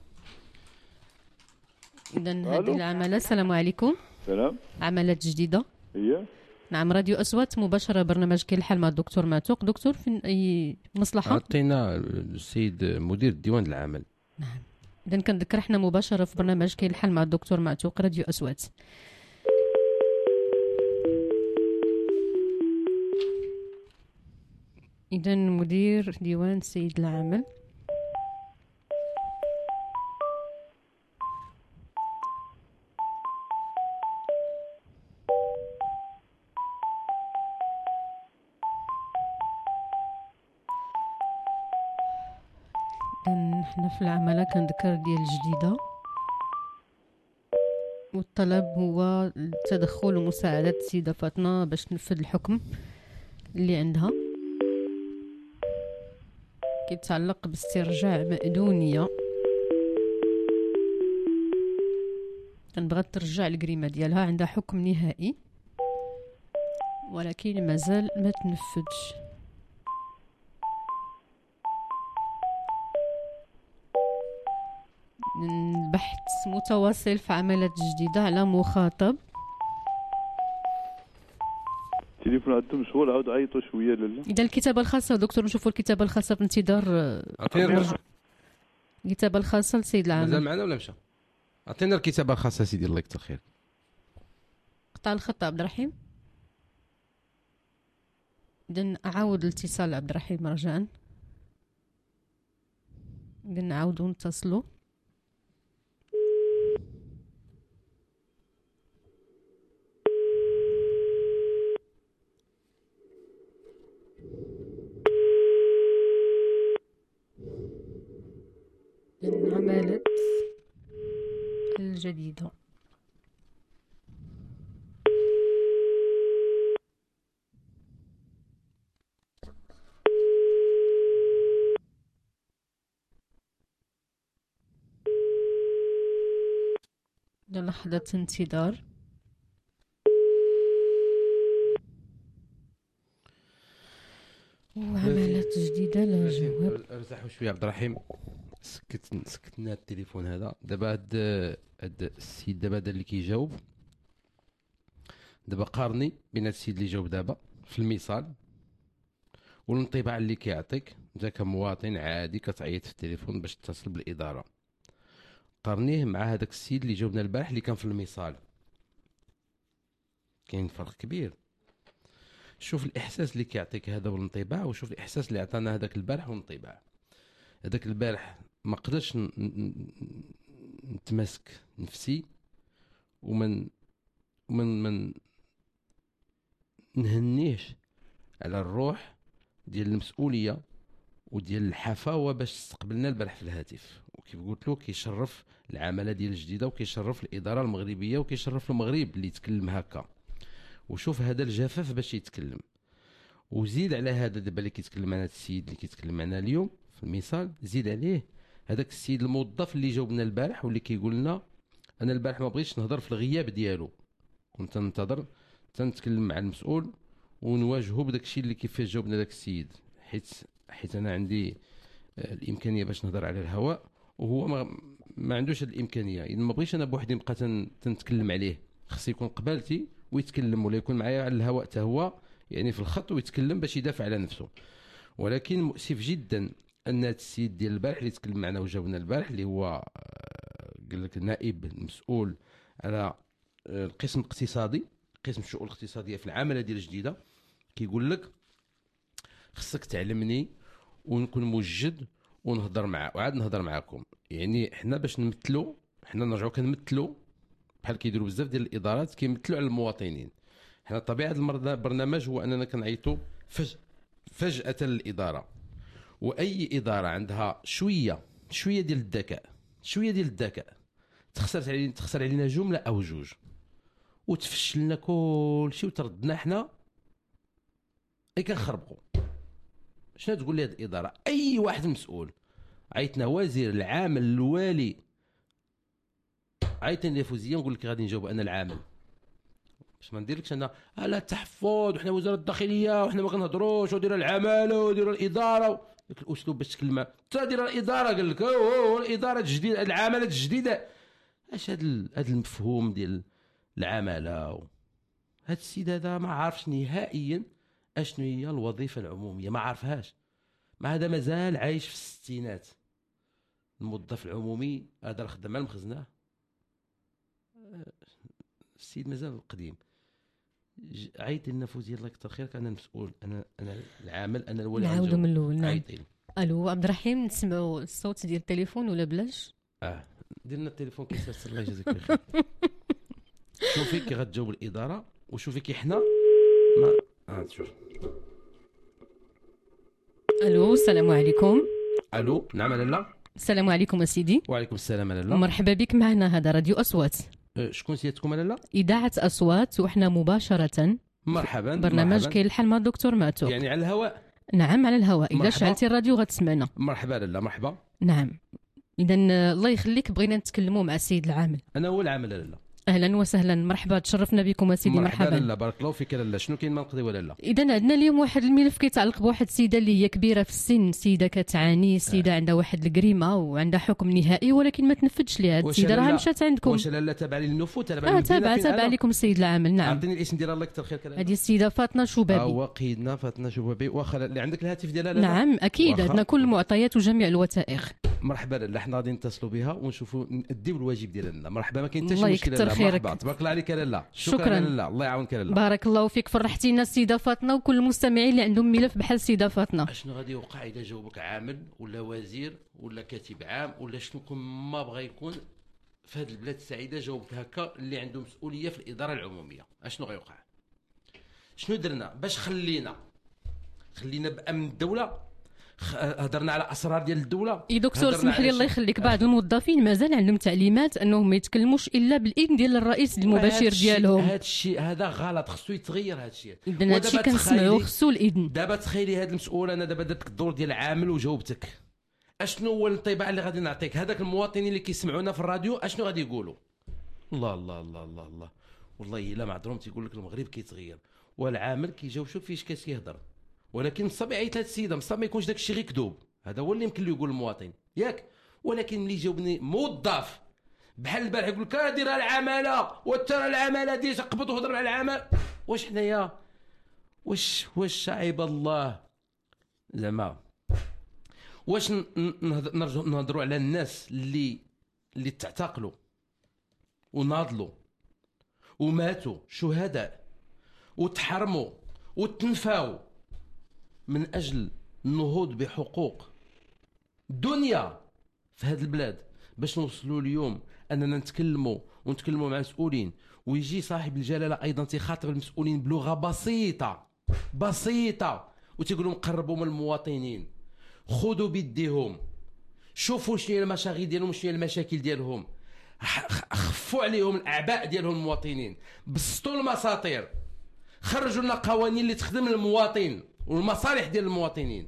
اذا هذه العمالة. السلام عليكم. سلام. عمالة جديدة. هي نعم، راديو أصوات مباشرة، برنامج كاين الحل مع الدكتور معتوق. دكتور فين أي مصلحة؟ عطينا السيد مدير ديوان العمل. نعم، إذا كنذكر احنا مباشرة في برنامج كاين الحل مع الدكتور معتوق راديو أصوات. إذا مدير ديوان سيد العمل. نحن في العمالة كنذكر ديال الجديدة، والطلب هو التدخل ومساعدة السيدة فاطمة باش تنفذ الحكم اللي عندها كيتعلق باسترجاع مأذونية. تنبغى ترجع الجريمة ديالها، عندها حكم نهائي ولكن مازال ما تنفذش. البحث متواصل في عمالة جديدة على مخاطب. التليفون عندهم مشغول، عاود عيطوا شويه لالا. اذا الكتابه الخاصه دكتور، نشوفوا الكتابه الخاصه في انتظار الكتابه الخاصه لسيد العام. مازال معنا ولا مشى؟ عطينا الكتابه الخاصه سيدي الله يكثر خير. قطع الخط عبد الرحيم. اذا اعاود الاتصال عبد الرحيم رجاء. اذا نعاودوا نتصلوا. عمالة الجديدة. لحظة انتظار. وعمالة جديدة لا جواب. ارتاحوا شوية عبد الرحيم. سكتنا التليفون هذا دابا. هاد السيد دابا هذا اللي كيجاوب دابا قارني بين السيد اللي جاوب دابا في المثال والانطباع اللي كيعطيك انت كمواطن عادي كتعيط في التليفون باش تتصل بالاداره. قارنيه مع هذاك السيد اللي جاوبنا البارح اللي كان في المثال. كاين فرق كبير. شوف الاحساس اللي كيعطيك هذا والانطباع، وشوف الاحساس اللي عطانا هذاك البارح والانطباع. هذاك البارح ما قدرتش نتماسك نفسي ومن نهنيش على الروح ديال المسؤوليه وديال الحفاوه باش استقبلنا البارح في الهاتف. وكيف قلت له كيشرف العماله ديال الجديده وكيشرف الاداره المغربيه وكيشرف المغرب اللي يتكلم هكا. وشوف هذا الجفاف باش يتكلم. وزيد على هذا دابا اللي كيتكلم معنا السيد اللي كيتكلم معنا اليوم في المثال، زيد عليه هذاك السيد الموظف اللي جاوبنا البارح واللي كيقول لنا انا البارح ما بغيتش نهضر في الغياب ديالو، كنت ننتظر تنتكلم مع المسؤول ونواجهه بداك الشيء اللي كيفاش جاوبنا داك السيد، حيت انا عندي الامكانيه باش نهضر على الهواء وهو ما عندوش هذه الامكانيه. اذا ما بغيتش انا بوحدي نبقى تنتكلم عليه، خص يكون قبالتي ويتكلم ولا يكون معايا على الهواء حتى هو يعني في الخط ويتكلم باش يدافع على نفسه. ولكن مؤسف جدا ان هذا السيد ديال البارح اللي تكلم معنا وجاوبنا البارح اللي هو قال لك النائب المسؤول على القسم الاقتصادي، قسم الشؤون الاقتصاديه في العماله ديال الجديده، كيقول لك خصك تعلمني ونكون موجد ونهضر معاه وعاد نهضر معاكم. يعني حنا باش نمثلوا، حنا نرجعوا كنمثلوا بحال كيديروا بزاف ديال الادارات كيمثلوا على المواطنين. حنا طبيعه البرنامج هو اننا كنعيطوا فجأة للاداره، واي اداره عندها شويه ديال الذكاء تخسر علينا جمله او جوج وتفشلنا كل شيء وتردنا حنا اي كنخربقوا. شنو تقول لي هذه الاداره؟ اي واحد مسؤول عيطنا وزير العامل الوالي، عيطني فوزيه نقول لك غادي نجاوب انا العامل، باش ما نديرلكش انا لا التحفظ وحنا وزاره الداخليه وحنا ما كنهضروش ودير العماله ودير الاداره. داك الاسلوب باش تكلم حتى دير الاداره قال لك الاداره الجديده العماله الجديده. اش هذا المفهوم ديال العماله؟ هذا السيد هذا ما عارفش نهائيا اشنو هي الوظيفه العموميه، ما عارفهاش. ما هذا مازال عايش في الستينات. الموظف العمومي هذا الخدام مال مخزنه، السيد مازال قديم. عيط لنا فوزيه الله يكثر خيرك، انا المسؤول، انا العامل، انا الولي. نعاودوا من الاول. نعم. الو عبد الرحيم، نسمعوا الصوت ديال التليفون ولا بلاش؟ دير لنا التليفون كيسرسل الله يجازيك بخير. شوفي كي غتجاوب الاداره وشوفي كي حنا ما شوف. الو السلام عليكم. الو نعم لاله. السلام عليكم اسيدي. وعليكم السلام لاله. مرحبا بك معنا، هذا راديو اصوات. شكون سيادتكم لاله؟ اذاعه اصوات، وحنا مباشره مرحبا برنامج كاين الحل مع الدكتور ماتو. يعني على الهواء؟ نعم على الهواء، اذا شعلتي الراديو غتسمعنا. مرحبا لاله. مرحبا. نعم اذا الله يخليك، بغينا نتكلموا مع السيد العامل. انا هو العامل لاله. اهلا وسهلا، مرحبا، تشرفنا بكم اسيدي. مرحبا لاله، بارك الله فيك لاله. شنو كاين ما نقضيو لاله؟ اذا عندنا اليوم واحد الملف كيتعلق بواحد السيده اللي هي كبيره في السن، سيده كتعاني، سيده عندها واحد الجريمه وعندها حكم نهائي ولكن ما تنفذش ليها. هذه السيده راه مشات عندكم. واش لاله تابعه للنفوذ؟ تابعه لكم السيد العامل. نعم. عطيني الاسم ديالها الله يكثر خيرك. هذه السيده فاطمه شبابي. وقيدنا فاطمه شبابي. واخا اللي عندك الهاتف ديالها؟ نعم اكيد، عندنا كل المعطيات وجميع الوثائق. مرحبا لاله، حنا غادي نتصلوا بها ونشوفوا نديو الواجب ديالنا. مرحبا، ما كاين حتى شي مشكله. مرحبا، تبارك الله عليك لاله. شكرا لاله، الله يعاونك لاله. بارك الله فيك، فرحتينا السيده فاطمه وكل المستمعين اللي عندهم ملف بحال السيده فاطمه. شنو غادي يوقع اذا جاوبك عامل ولا وزير ولا كاتب عام ولا شنو ما بغى يكون في هذه البلاد السعيده جاوبك هكا اللي عنده مسؤوليه في الاداره العموميه؟ اشنو غيوقع؟ شنو درنا باش خلينا بامن الدوله؟ هضرنا على اسرار ديال الدوله. دكتور اسمح لي الله يخليك، بعض الموظفين مازال عندهم تعليمات انهم ما يتكلموش الا بالاذن ديال الرئيس المباشر ديالهم. هذا الشيء هذا غلط، خصو يتغير هذا الشيء. اذا هذا الشيء كنسمعوه خصو الاذن. دابا تخيلي هذا المسؤول، انا دابا درت الدور ديال العامل وجاوبتك. اشنو هو الانطباع اللي غادي نعطيك؟ هذاك المواطنين اللي كيسمعونا في الراديو اشنو غادي يقولوا؟ الله الله الله الله الله، والله الا معذورهم تيقول لك المغرب كيتغير والعامل كيجاوب. شوف فيش كاس يهضر، ولكن مصابي عيط لهاد السيده، مصاب ما يكونش داك الشيء غير كذوب. هذا هو اللي يمكن له يقول المواطن ياك. ولكن اللي جاوبني موظف بحال البارح يقول لك دير العماله وترى العماله ديال تقبض وهضر على العمل. واش حنايا واش عيب الله زعما؟ واش نهضروا على الناس اللي تعتقلوا وناضلوا وماتوا شهداء وتحرموا وتنفاوا من اجل النهوض بحقوق دنيا في هذه البلاد، باش نوصلوا اليوم اننا نتكلموا مع مسؤولين، ويجي صاحب الجلاله ايضا تخاطب المسؤولين بلغه بسيطه وتيقول لهم قربوا من المواطنين، خذوا بيديهم، شوفوا شنو هي المشاغل ديالهم، شنو هي المشاكل ديالهم، خفوا عليهم الاعباء ديالهم المواطنين، بسطوا المساطير، خرجوا لنا قوانين اللي تخدم المواطن والمصالح ديال المواطنين.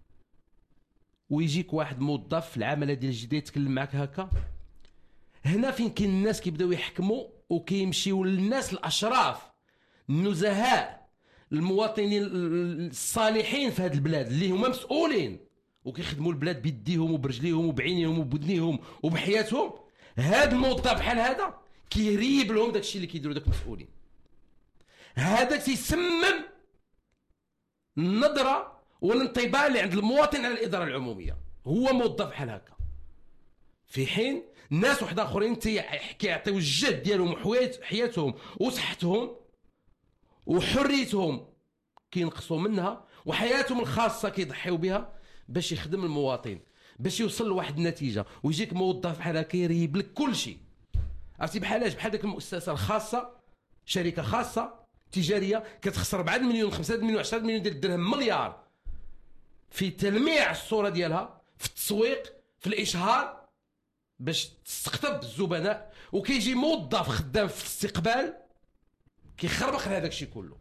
ويجيك واحد موظف في العماله ديال الجديد يتكلم معك هكا. هنا فين كاين الناس كيبداو يحكموا وكيمشيو للناس الاشراف النزهاء المواطنين الصالحين في هذه البلاد اللي هما مسؤولين وكيخدموا البلاد بيديهم وبرجليهم وبعينيهم وبودنيهم وبحياتهم. هذا الموظف بحال هذا كيريب لهم داكشي اللي كيديروا داك المسؤولين. هذا تيسمم النظره والانطباع اللي عند المواطن على الاداره العموميه. هو موظف بحال هكا، في حين ناس واحد اخرين كيعطيو الجهد ديالهم وحياتهم وصحتهم وحريتهم كينقصوا منها، وحياتهم الخاصه كيضحيو بها باش يخدم المواطن، باش يوصل لواحد النتيجه، ويجيك موظف بحال هكا يريب لك كل شيء. عرفتي بحالاش؟ بحال ديك المؤسسه الخاصه، شركه خاصه تجاريه كتخسر 4 مليون 5 مليون 10 مليون ديال الدرهم، مليار في تلميع الصوره ديالها، في التسويق، في الاشهار، باش تستقطب الزبناء. وكيجي موظف خدام في الاستقبال كيخربق هذاك الشيء كله.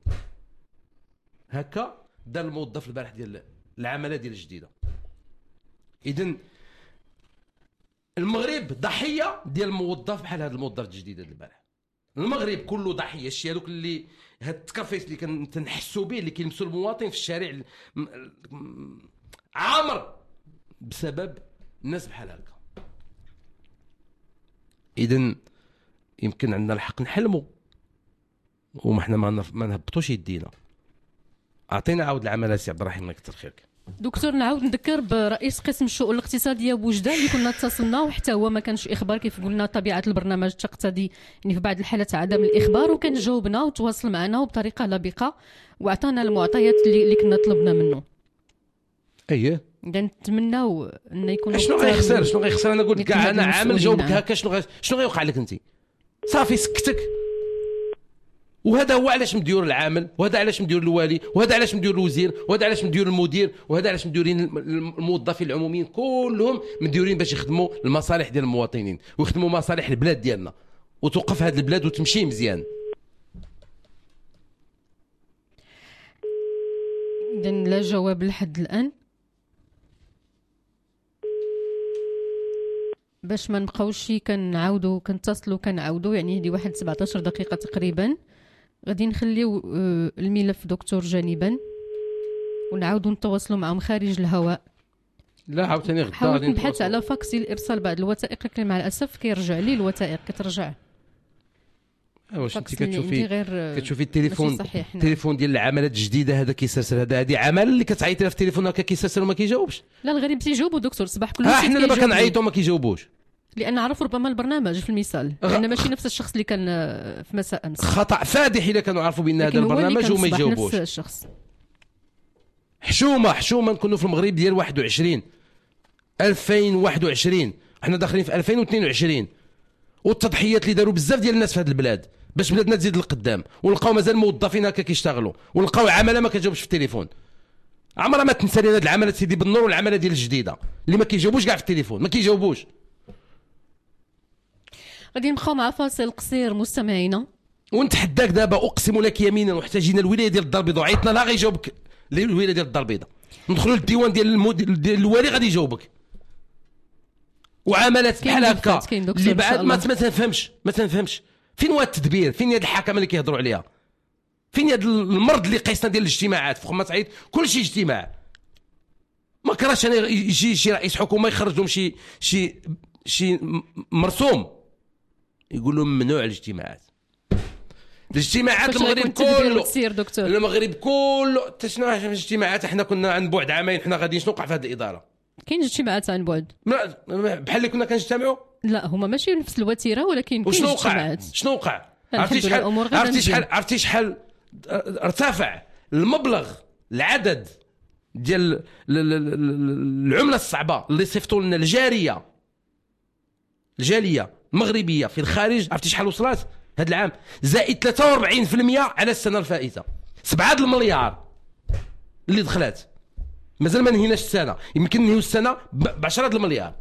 هكا دار الموظف البارح ديال العماله ديال الجديده. اذن المغرب ضحيه ديال الموظف بحال هذا الموظف الجديد ديال البارح. المغرب كله ضحيه. الشيء هذوك اللي هاد التكرفيس اللي كنحسوا به، اللي كيلمسوا المواطن في الشارع عامر بسبب الناس بحال هكا. اذن يمكن عندنا الحق نحلموا، وما حنا ما نهبطوش يدينا. اعطينا عاود العماله سي عبد الرحيم، الله يكثر خيرك. دكتور، نعاود نذكر برئيس قسم الشؤون الاقتصاديه بوجده اللي كنا اتصلنا، وحتى هو ما كانش اخبار كيف قلنا طبيعه البرنامج تقتضي يعني في بعض الحالات عدم الاخبار، وكان جاوبنا وتواصل معنا وبطريقه لبقه واعطانا المعطيات اللي كنا طلبنا منه. اييه، اذا نتمناو انه يكون شنو غيخسر انا قلت كاع انا عامل جاوبك هكا، شنو غيوقع لك انت؟ صافي سكتك. وهذا هو علاش مديور العامل، وهذا علاش مديور الوالي، وهذا علاش مديور الوزير، وهذا علاش مديور المدير، وهذا علاش مديورين الموظفين العموميين، كلهم مديورين باش يخدموا المصالح ديال المواطنين ويخدموا مصالح البلاد ديالنا، وتوقف هذه البلاد وتمشي مزيان. اذا لا جواب لحد الان، باش ما نبقاوش كنعاودوا كنتصلوا يعني هذه واحد 17 دقيقه تقريبا. غادي نخليو الملف دكتور جانبا ونعاودوا نتواصلوا معهم خارج الهواء. لا عاوتاني غدا حاولت نبحث على فاكس لارسال بعض الوثائق، لكن مع الاسف كيرجع لي الوثائق كترجع. واش انت كتشوفي التليفون ديال العملات الجديده هذا كيسرسل، هذه عمل اللي كتعيط لها في التليفون هكا كيسرسل وما كيجاوبش؟ لا الغريب تيجاوبوا دكتور صباح كل احنا دابا كنعيطوا ما كيجاوبوش، لان عرف ربما البرنامج في المثال لان ماشي نفس الشخص اللي كان في مساء امس. خطا فادح الا كانوا عرفوا بان هذا البرنامج وما يجاوبوش. نفس الشخص. حشومه نكونوا في المغرب ديال 2021 احنا داخلين في 2022، والتضحيات اللي داروا بزاف ديال الناس في هذه البلاد باش بلادنا تزيد للقدام، ولقاو مازال موظفين هكا كيشتغلوا، ولقاو عماله ما كتجاوبش في التليفون. عمرها ما تنسى لنا هذه العماله سيدي بالنور والعماله ديال الجديده اللي ما كيجاوبوش كاع في التليفون، ما كيجاوبوش. غادي نبقاو مع فاصل قصير مستمعينا، ونتحداك دابا اقسم لك يمينا وحتاجينا الولايه ديال الدار البيضاء، عيطنا لا غيجاوبك الولايه ديال الدار البيضاء، ندخلوا للديوان ديال الوالي غادي يجاوبك. وعملات بحال هكا اللي بعد ما تنفهمش فين هو التدبير، فين هاد الحكمه اللي كيهضروا عليها، فين هاد المرض اللي قيسنا ديال الاجتماعات، فوق ما تعيط كلشي اجتماع. ما كرهش انا يجي شي رئيس حكومه يخرج لهم شي مرسوم يقول لهم ممنوع الاجتماعات المغرب كله، المغرب كله شنو الاجتماعات. احنا كنا عن بعد عامين، حنا غاديين شنو وقع في هذه الاداره؟ كاين اجتماعات عن بعد بحال اللي كنا كنجتمعوا، لا هما ماشي نفس الوتيره، ولكن كاين اجتماعات. شنو وقع؟ عرفتي شحال ارتفع المبلغ العدد ديال العمله الصعبه اللي صيفطوا لنا الجاليه المغربيه في الخارج؟ عرفتي شحال وصلت هذا العام؟ زائد 43% على السنه الفائته. 7 المليار اللي دخلت، مازال ما نهيناش السنه، يمكن نهيو السنه ب 10 المليار.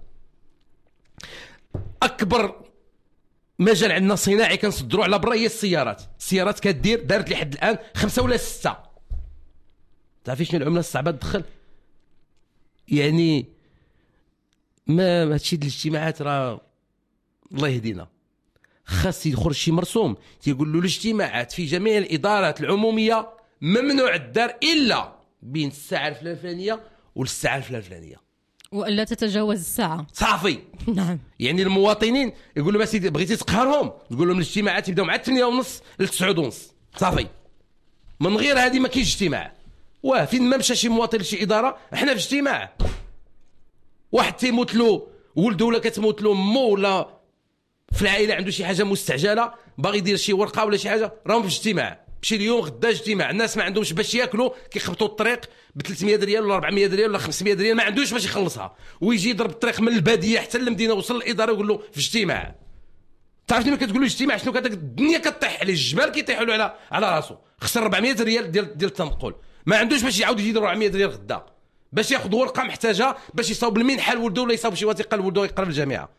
اكبر مجال عندنا صناعي كنصدروا على برا هي السيارات كدير دارت لحد الان 5 ولا 6. تعرفي شنو العمله الصعبه تدخل؟ يعني ما هادشي ديال الاجتماعات راه الله يهدينا. خاص يخرج شي مرسوم تيقول له الاجتماعات في جميع الادارات العموميه ممنوع الدار الا بين الساعه الفلانيه والساعه الفلانيه، والا تتجاوز الساعه. صافي. نعم. يعني المواطنين يقول لهم سيدي بغيتي تقهرهم تقول لهم الاجتماعات يبداو مع 8:30 ل 9:30. صافي. من غير هذه ما كاينش اجتماع. فين ما مشى شي مواطن لشي اداره احنا في اجتماع. واحد تيموت له ولده ولا كتموت له امه ولا في العائله عنده شي حاجه مستعجله باغي يدير شي ورقه ولا شي حاجه، راهم في اجتماع. مشي اليوم غدا اجتماع، الناس ما عندهمش باش ياكلوا، كيخبطوا الطريق ب 300 ريال ولا 400 ريال ولا 500 ريال، ما عندوش باش يخلصها، ويجي يضرب الطريق من الباديه حتى للمدينه، وصل للاداره ويقول له في اجتماع. تعرفني ما كتقولوا اجتماع شنو؟ كداك الدنيا كطيح عليه، الجبال كيطيحوا له على راسو، خسر 400 ريال ديال التنقل، ما عندوش باش يعاود يزيد 400 ريال غدا باش ياخذ ورقه محتاجه باش يصاوب المنحه لولده ولا يصاوب شي وثيقه لولده يقرا في الجامعه.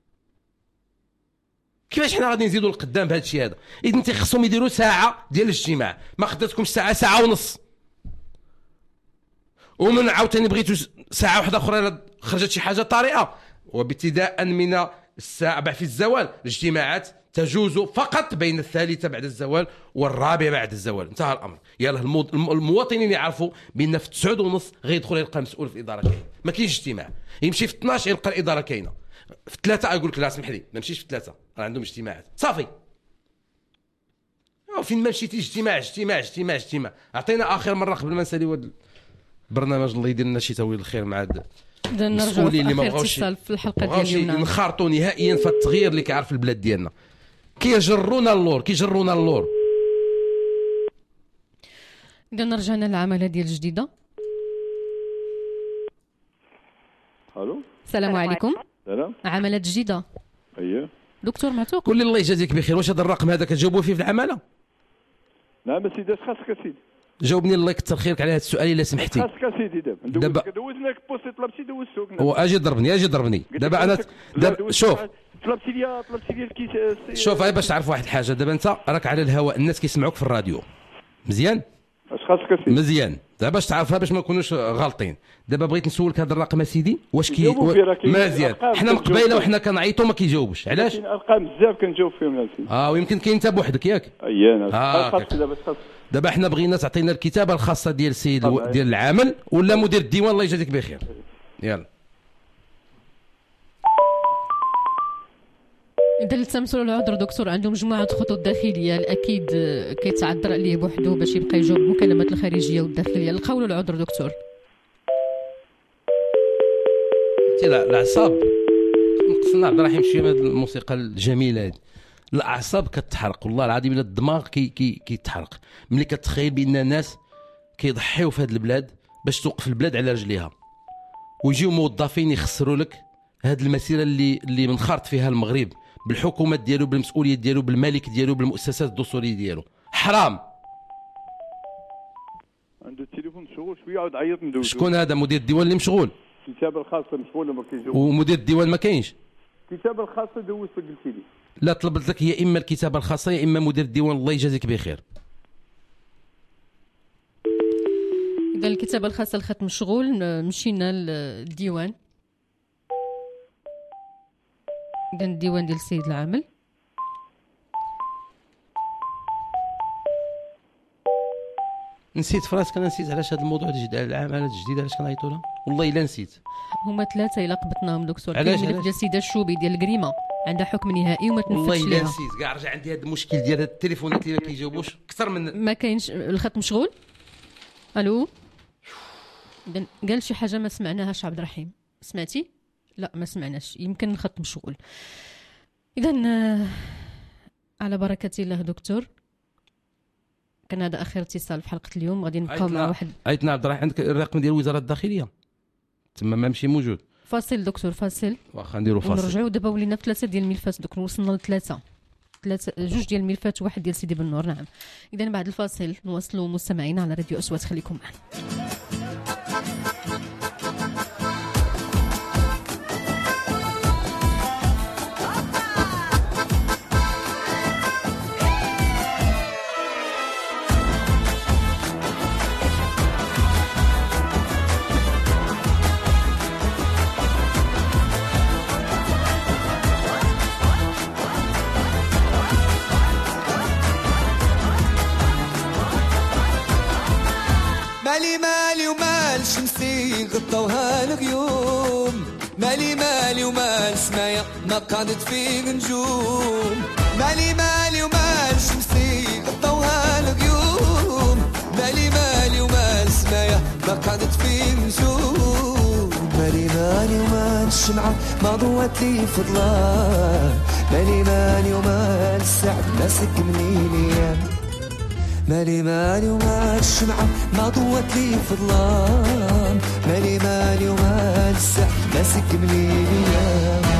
كيفاش حنا غادي نزيدوا لقدام بهذا الشيء هذا؟ اذا انت خصهم يديروا ساعه ديال الاجتماع، ما خداتكمش ساعه ونص، ومن عاوتاني بغيتوا ساعه واحده اخرى خرجت شي حاجه طارئه. وابتداء من الساعه في الزوال الاجتماعات تجوز فقط بين الثالثه بعد الزوال والرابعه بعد الزوال، انتهى الامر. يلا المواطنين يعرفوا بان في 9:30 غيدخل يلقى مسؤول في الاداره كاين، ما كاينش اجتماع، يمشي في 12 يلقى الاداره كاينه، في 3 يقول لك لا اسمح لي ما نمشيش في 3 راه عندهم اجتماعات صافي. فين ما مشيتي اجتماع اجتماع اجتماع اجتماع. عطينا اخر مره قبل ما نساليو هذا البرنامج الله يدير لنا شي تاويل الخير مع المسؤولين اللي ما بغاوش في الحلقه ديال اليوم نخرطوا نهائيا في التغيير اللي كيعرف البلاد ديالنا، كيجرونا اللور كيجرونا اللور. اذا رجعنا للعمله ديال الجديده. الو السلام عليكم. سلام. عمله جديده. اييه دكتور معتوق، قول لي الله يجازيك بخير، واش هذا الرقم هذا كتجاوبوا فيه في العماله؟ نعم سيدي، اش خاصك اسيدي؟ جاوبني الله يكثر خيرك على هذا السؤال الا سمحتي. خاصك اسيدي دابا دوزناك بوستي طلبتي دوزتوك. واجي ضربني دابا انا شوف طلبتي لي الكيس. شوف باش تعرف واحد الحاجه، دابا انت راك على الهواء، الناس كيسمعوك في الراديو مزيان، اش خاصك اسيدي؟ مزيان. دابا باش تعرفها باش ما نكونوش غالطين، دابا بغيت نسولك هذا الرقم اسيدي واش مزيان. حنا من قبيله وحنا كنعيطوا ما كيجاوبش، علاش؟ كاين ارقام بزاف كنجاوب فيهم سيدي. ويمكن كاين انت بوحدك ياك. اييه دابا حنا بغينا تعطينا الكتابه الخاصه ديال السيد ديال العامل ولا مدير الديوان الله يجازيك بخير. يلا إذا التمسوا العذر دكتور، عنده مجموعة خطوط داخلية أكيد كيتعذر عليه بوحده باش يبقى يجاوب المكالمات الخارجية والداخلية. لقاو له العذر دكتور. الأعصاب نقصنا عبد الرحيم شوية من الموسيقى الجميلة هذه. الأعصاب كتحرق والله العظيم، إلا الدماغ كيتحرق ملي كتخيل بأن الناس كيضحيو في هذه البلاد باش توقف البلاد على رجليها، ويجيو موظفين يخسروا لك هذه المسيرة اللي منخرط فيها المغرب بالحكومات ديالو، بالمسؤوليه ديالو، بالملك ديالو، بالمؤسسات الدستوريه ديالو. حرام. عنده التليفون مشغول شويه عاود عيط ندوز. شكون هذا؟ مدير الديوان اللي مشغول؟ الكتابه الخاصه مشغوله ما كيجاوبش. ومدير الديوان ما كاينش؟ الكتابه الخاصه دوزت قلتي لي. لا طلبت لك هي اما الكتابه الخاصه يا اما مدير الديوان الله يجازيك بخير. اذا الكتابه الخاصه الخط مشغول مشينا للديوان. إذا الديوان ديال السيد العامل. نسيت فراسك، انا نسيت علاش هذا الموضوع العماله الجديده علاش كنعيطوا لها، والله الا نسيت. هما 3 الا قبطناهم دكتور. علاش ديال السيده الشوبي ديال الكريمه عندها حكم نهائي وما تنفذش ليها. والله الا نسيت كاع، رجع عندي هذا المشكل ديال هاد التليفونات اللي ما كيجاوبوش اكثر من ما كاينش الخط مشغول. الو قال شي حاجه ما سمعناهاش عبد الرحيم، سمعتي؟ لا ما سمعناش، يمكن الخط مشغول. اذا على بركه الله دكتور، كان هذا اخر اتصال في حلقه اليوم. غادي نبقاو مع واحد. عيطنا عبد الرحيم، عندك الرقم ديال وزاره الداخليه تما ما ماشي موجود. فاصل دكتور فاصل، واخا نديرو فاصل ونرجعوا دابا. ولينا في 3 ديال الملفات دكتور، وصلنا ل3 2 ديال الملفات وواحد ديال سيدي بن نور. نعم. اذا بعد الفاصل نواصلوا مستمعينا على راديو أصوات، خليكم معنا. مالي ومال شمسي غطوها الغيوم، مالي ومال سمايا ما قعدت فيه نجوم، مالي ومال شمسي غطوها الغيوم، مالي ومال سمايا ما قعدت فيه نجوم، مالي ومال الشمعة ما ضوت لي فضلان، مالي ومال السعد ماسك مني ليام، مالي مالي ومال الشمعة ما ضوت لي في الظلام مالي مالي ومال الساعة ما سكم لي اليوم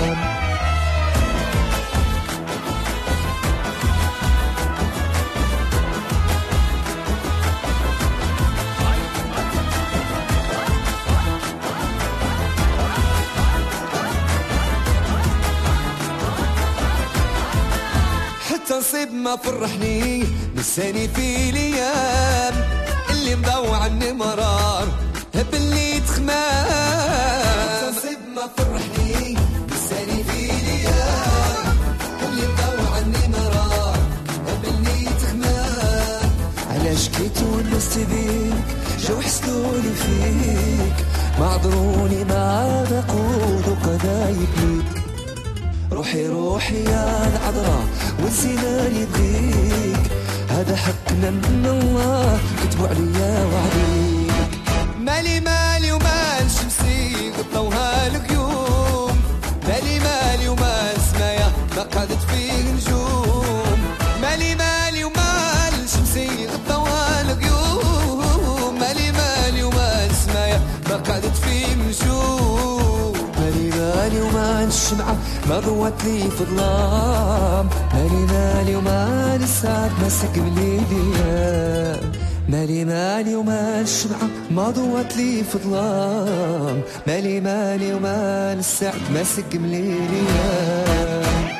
نصيب ما فرحني نساني في الايام اللي مضوع عني مرار باللي تخمام نصيب ما فرحني نساني في الايام اللي مضوع عني مرار باللي تخمام علاش كي تونست بيك جو حسدوني فيك ما عذروني ما ذاقوا ذوق ذايب ليك روحي روحي يا العذراء ونسينا يديك هذا حقنا من الله كتبوا عليا وعليك مالي مالي ومال شمسي غطوها الغيوم مالي مالي ومال سمايا ما قعدت فيه نجوم مالي مالي ومال شمسي غطوها الغيوم مالي مالي ومال سمايا ما قعدت فيه نجوم مالي مالي ومال الشمعة ما ضوت لي في الظلام مالي مالي ومال السعد ما سكب لي ديام مالي مالي ومال الشمعة ما ضوت لي في الظلام مالي مالي ومال السعد ما سكب لي ديام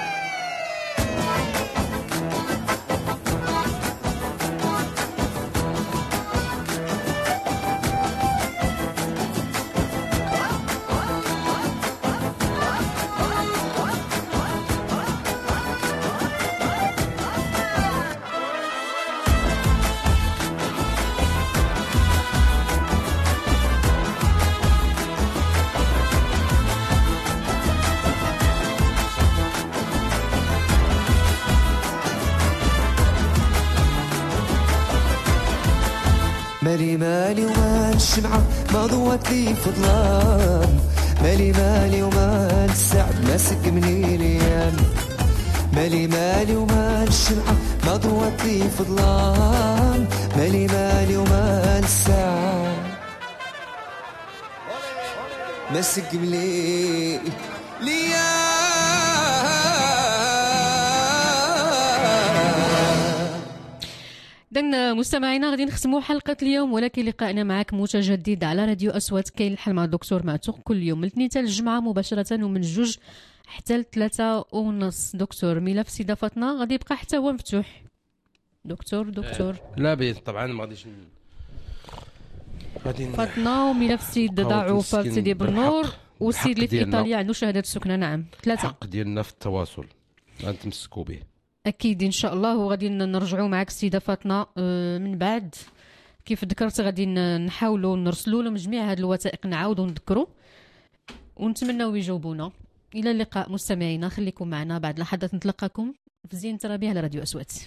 مالي مالي ومال الشمعة ما ضوت لي في ظلام مالي مالي ومال السعد ما سقمني الايام مالي مالي ومال الشمعة ما ضوت لي في ظلام مالي مالي ومال السعد ما سقمني الايام. إذن مستمعينا غادي نختموا حلقة اليوم، ولكن لقائنا معك متجدد على راديو أصوات كاين الحل مع الدكتور معتوق كل يوم من الاثنين حتى الجمعة مباشرة، ومن 2 حتى 3:30. دكتور ملف سيدة فاطمة غادي يبقى حتى هو مفتوح. دكتور لا بيت طبعا ما غاديش فاطمة وملف السيد ضعوفة سيدي بنور والسيد اللي في إيطاليا عنده شهادة السكنة. نعم 3 الحق ديالنا في التواصل غنتمسكوا به اكيد ان شاء الله. وغادي نرجعوا معك السيده فاطمه من بعد كيف ذكرت غادي نحاولوا نرسلوا لهم جميع هذه الوثائق، نعاودوا نذكروا ونتمنوا يجاوبونا. الى اللقاء مستمعينا، خليكم معنا بعد لحظات نتلقاكم في زين ترابيه على راديو أصوات.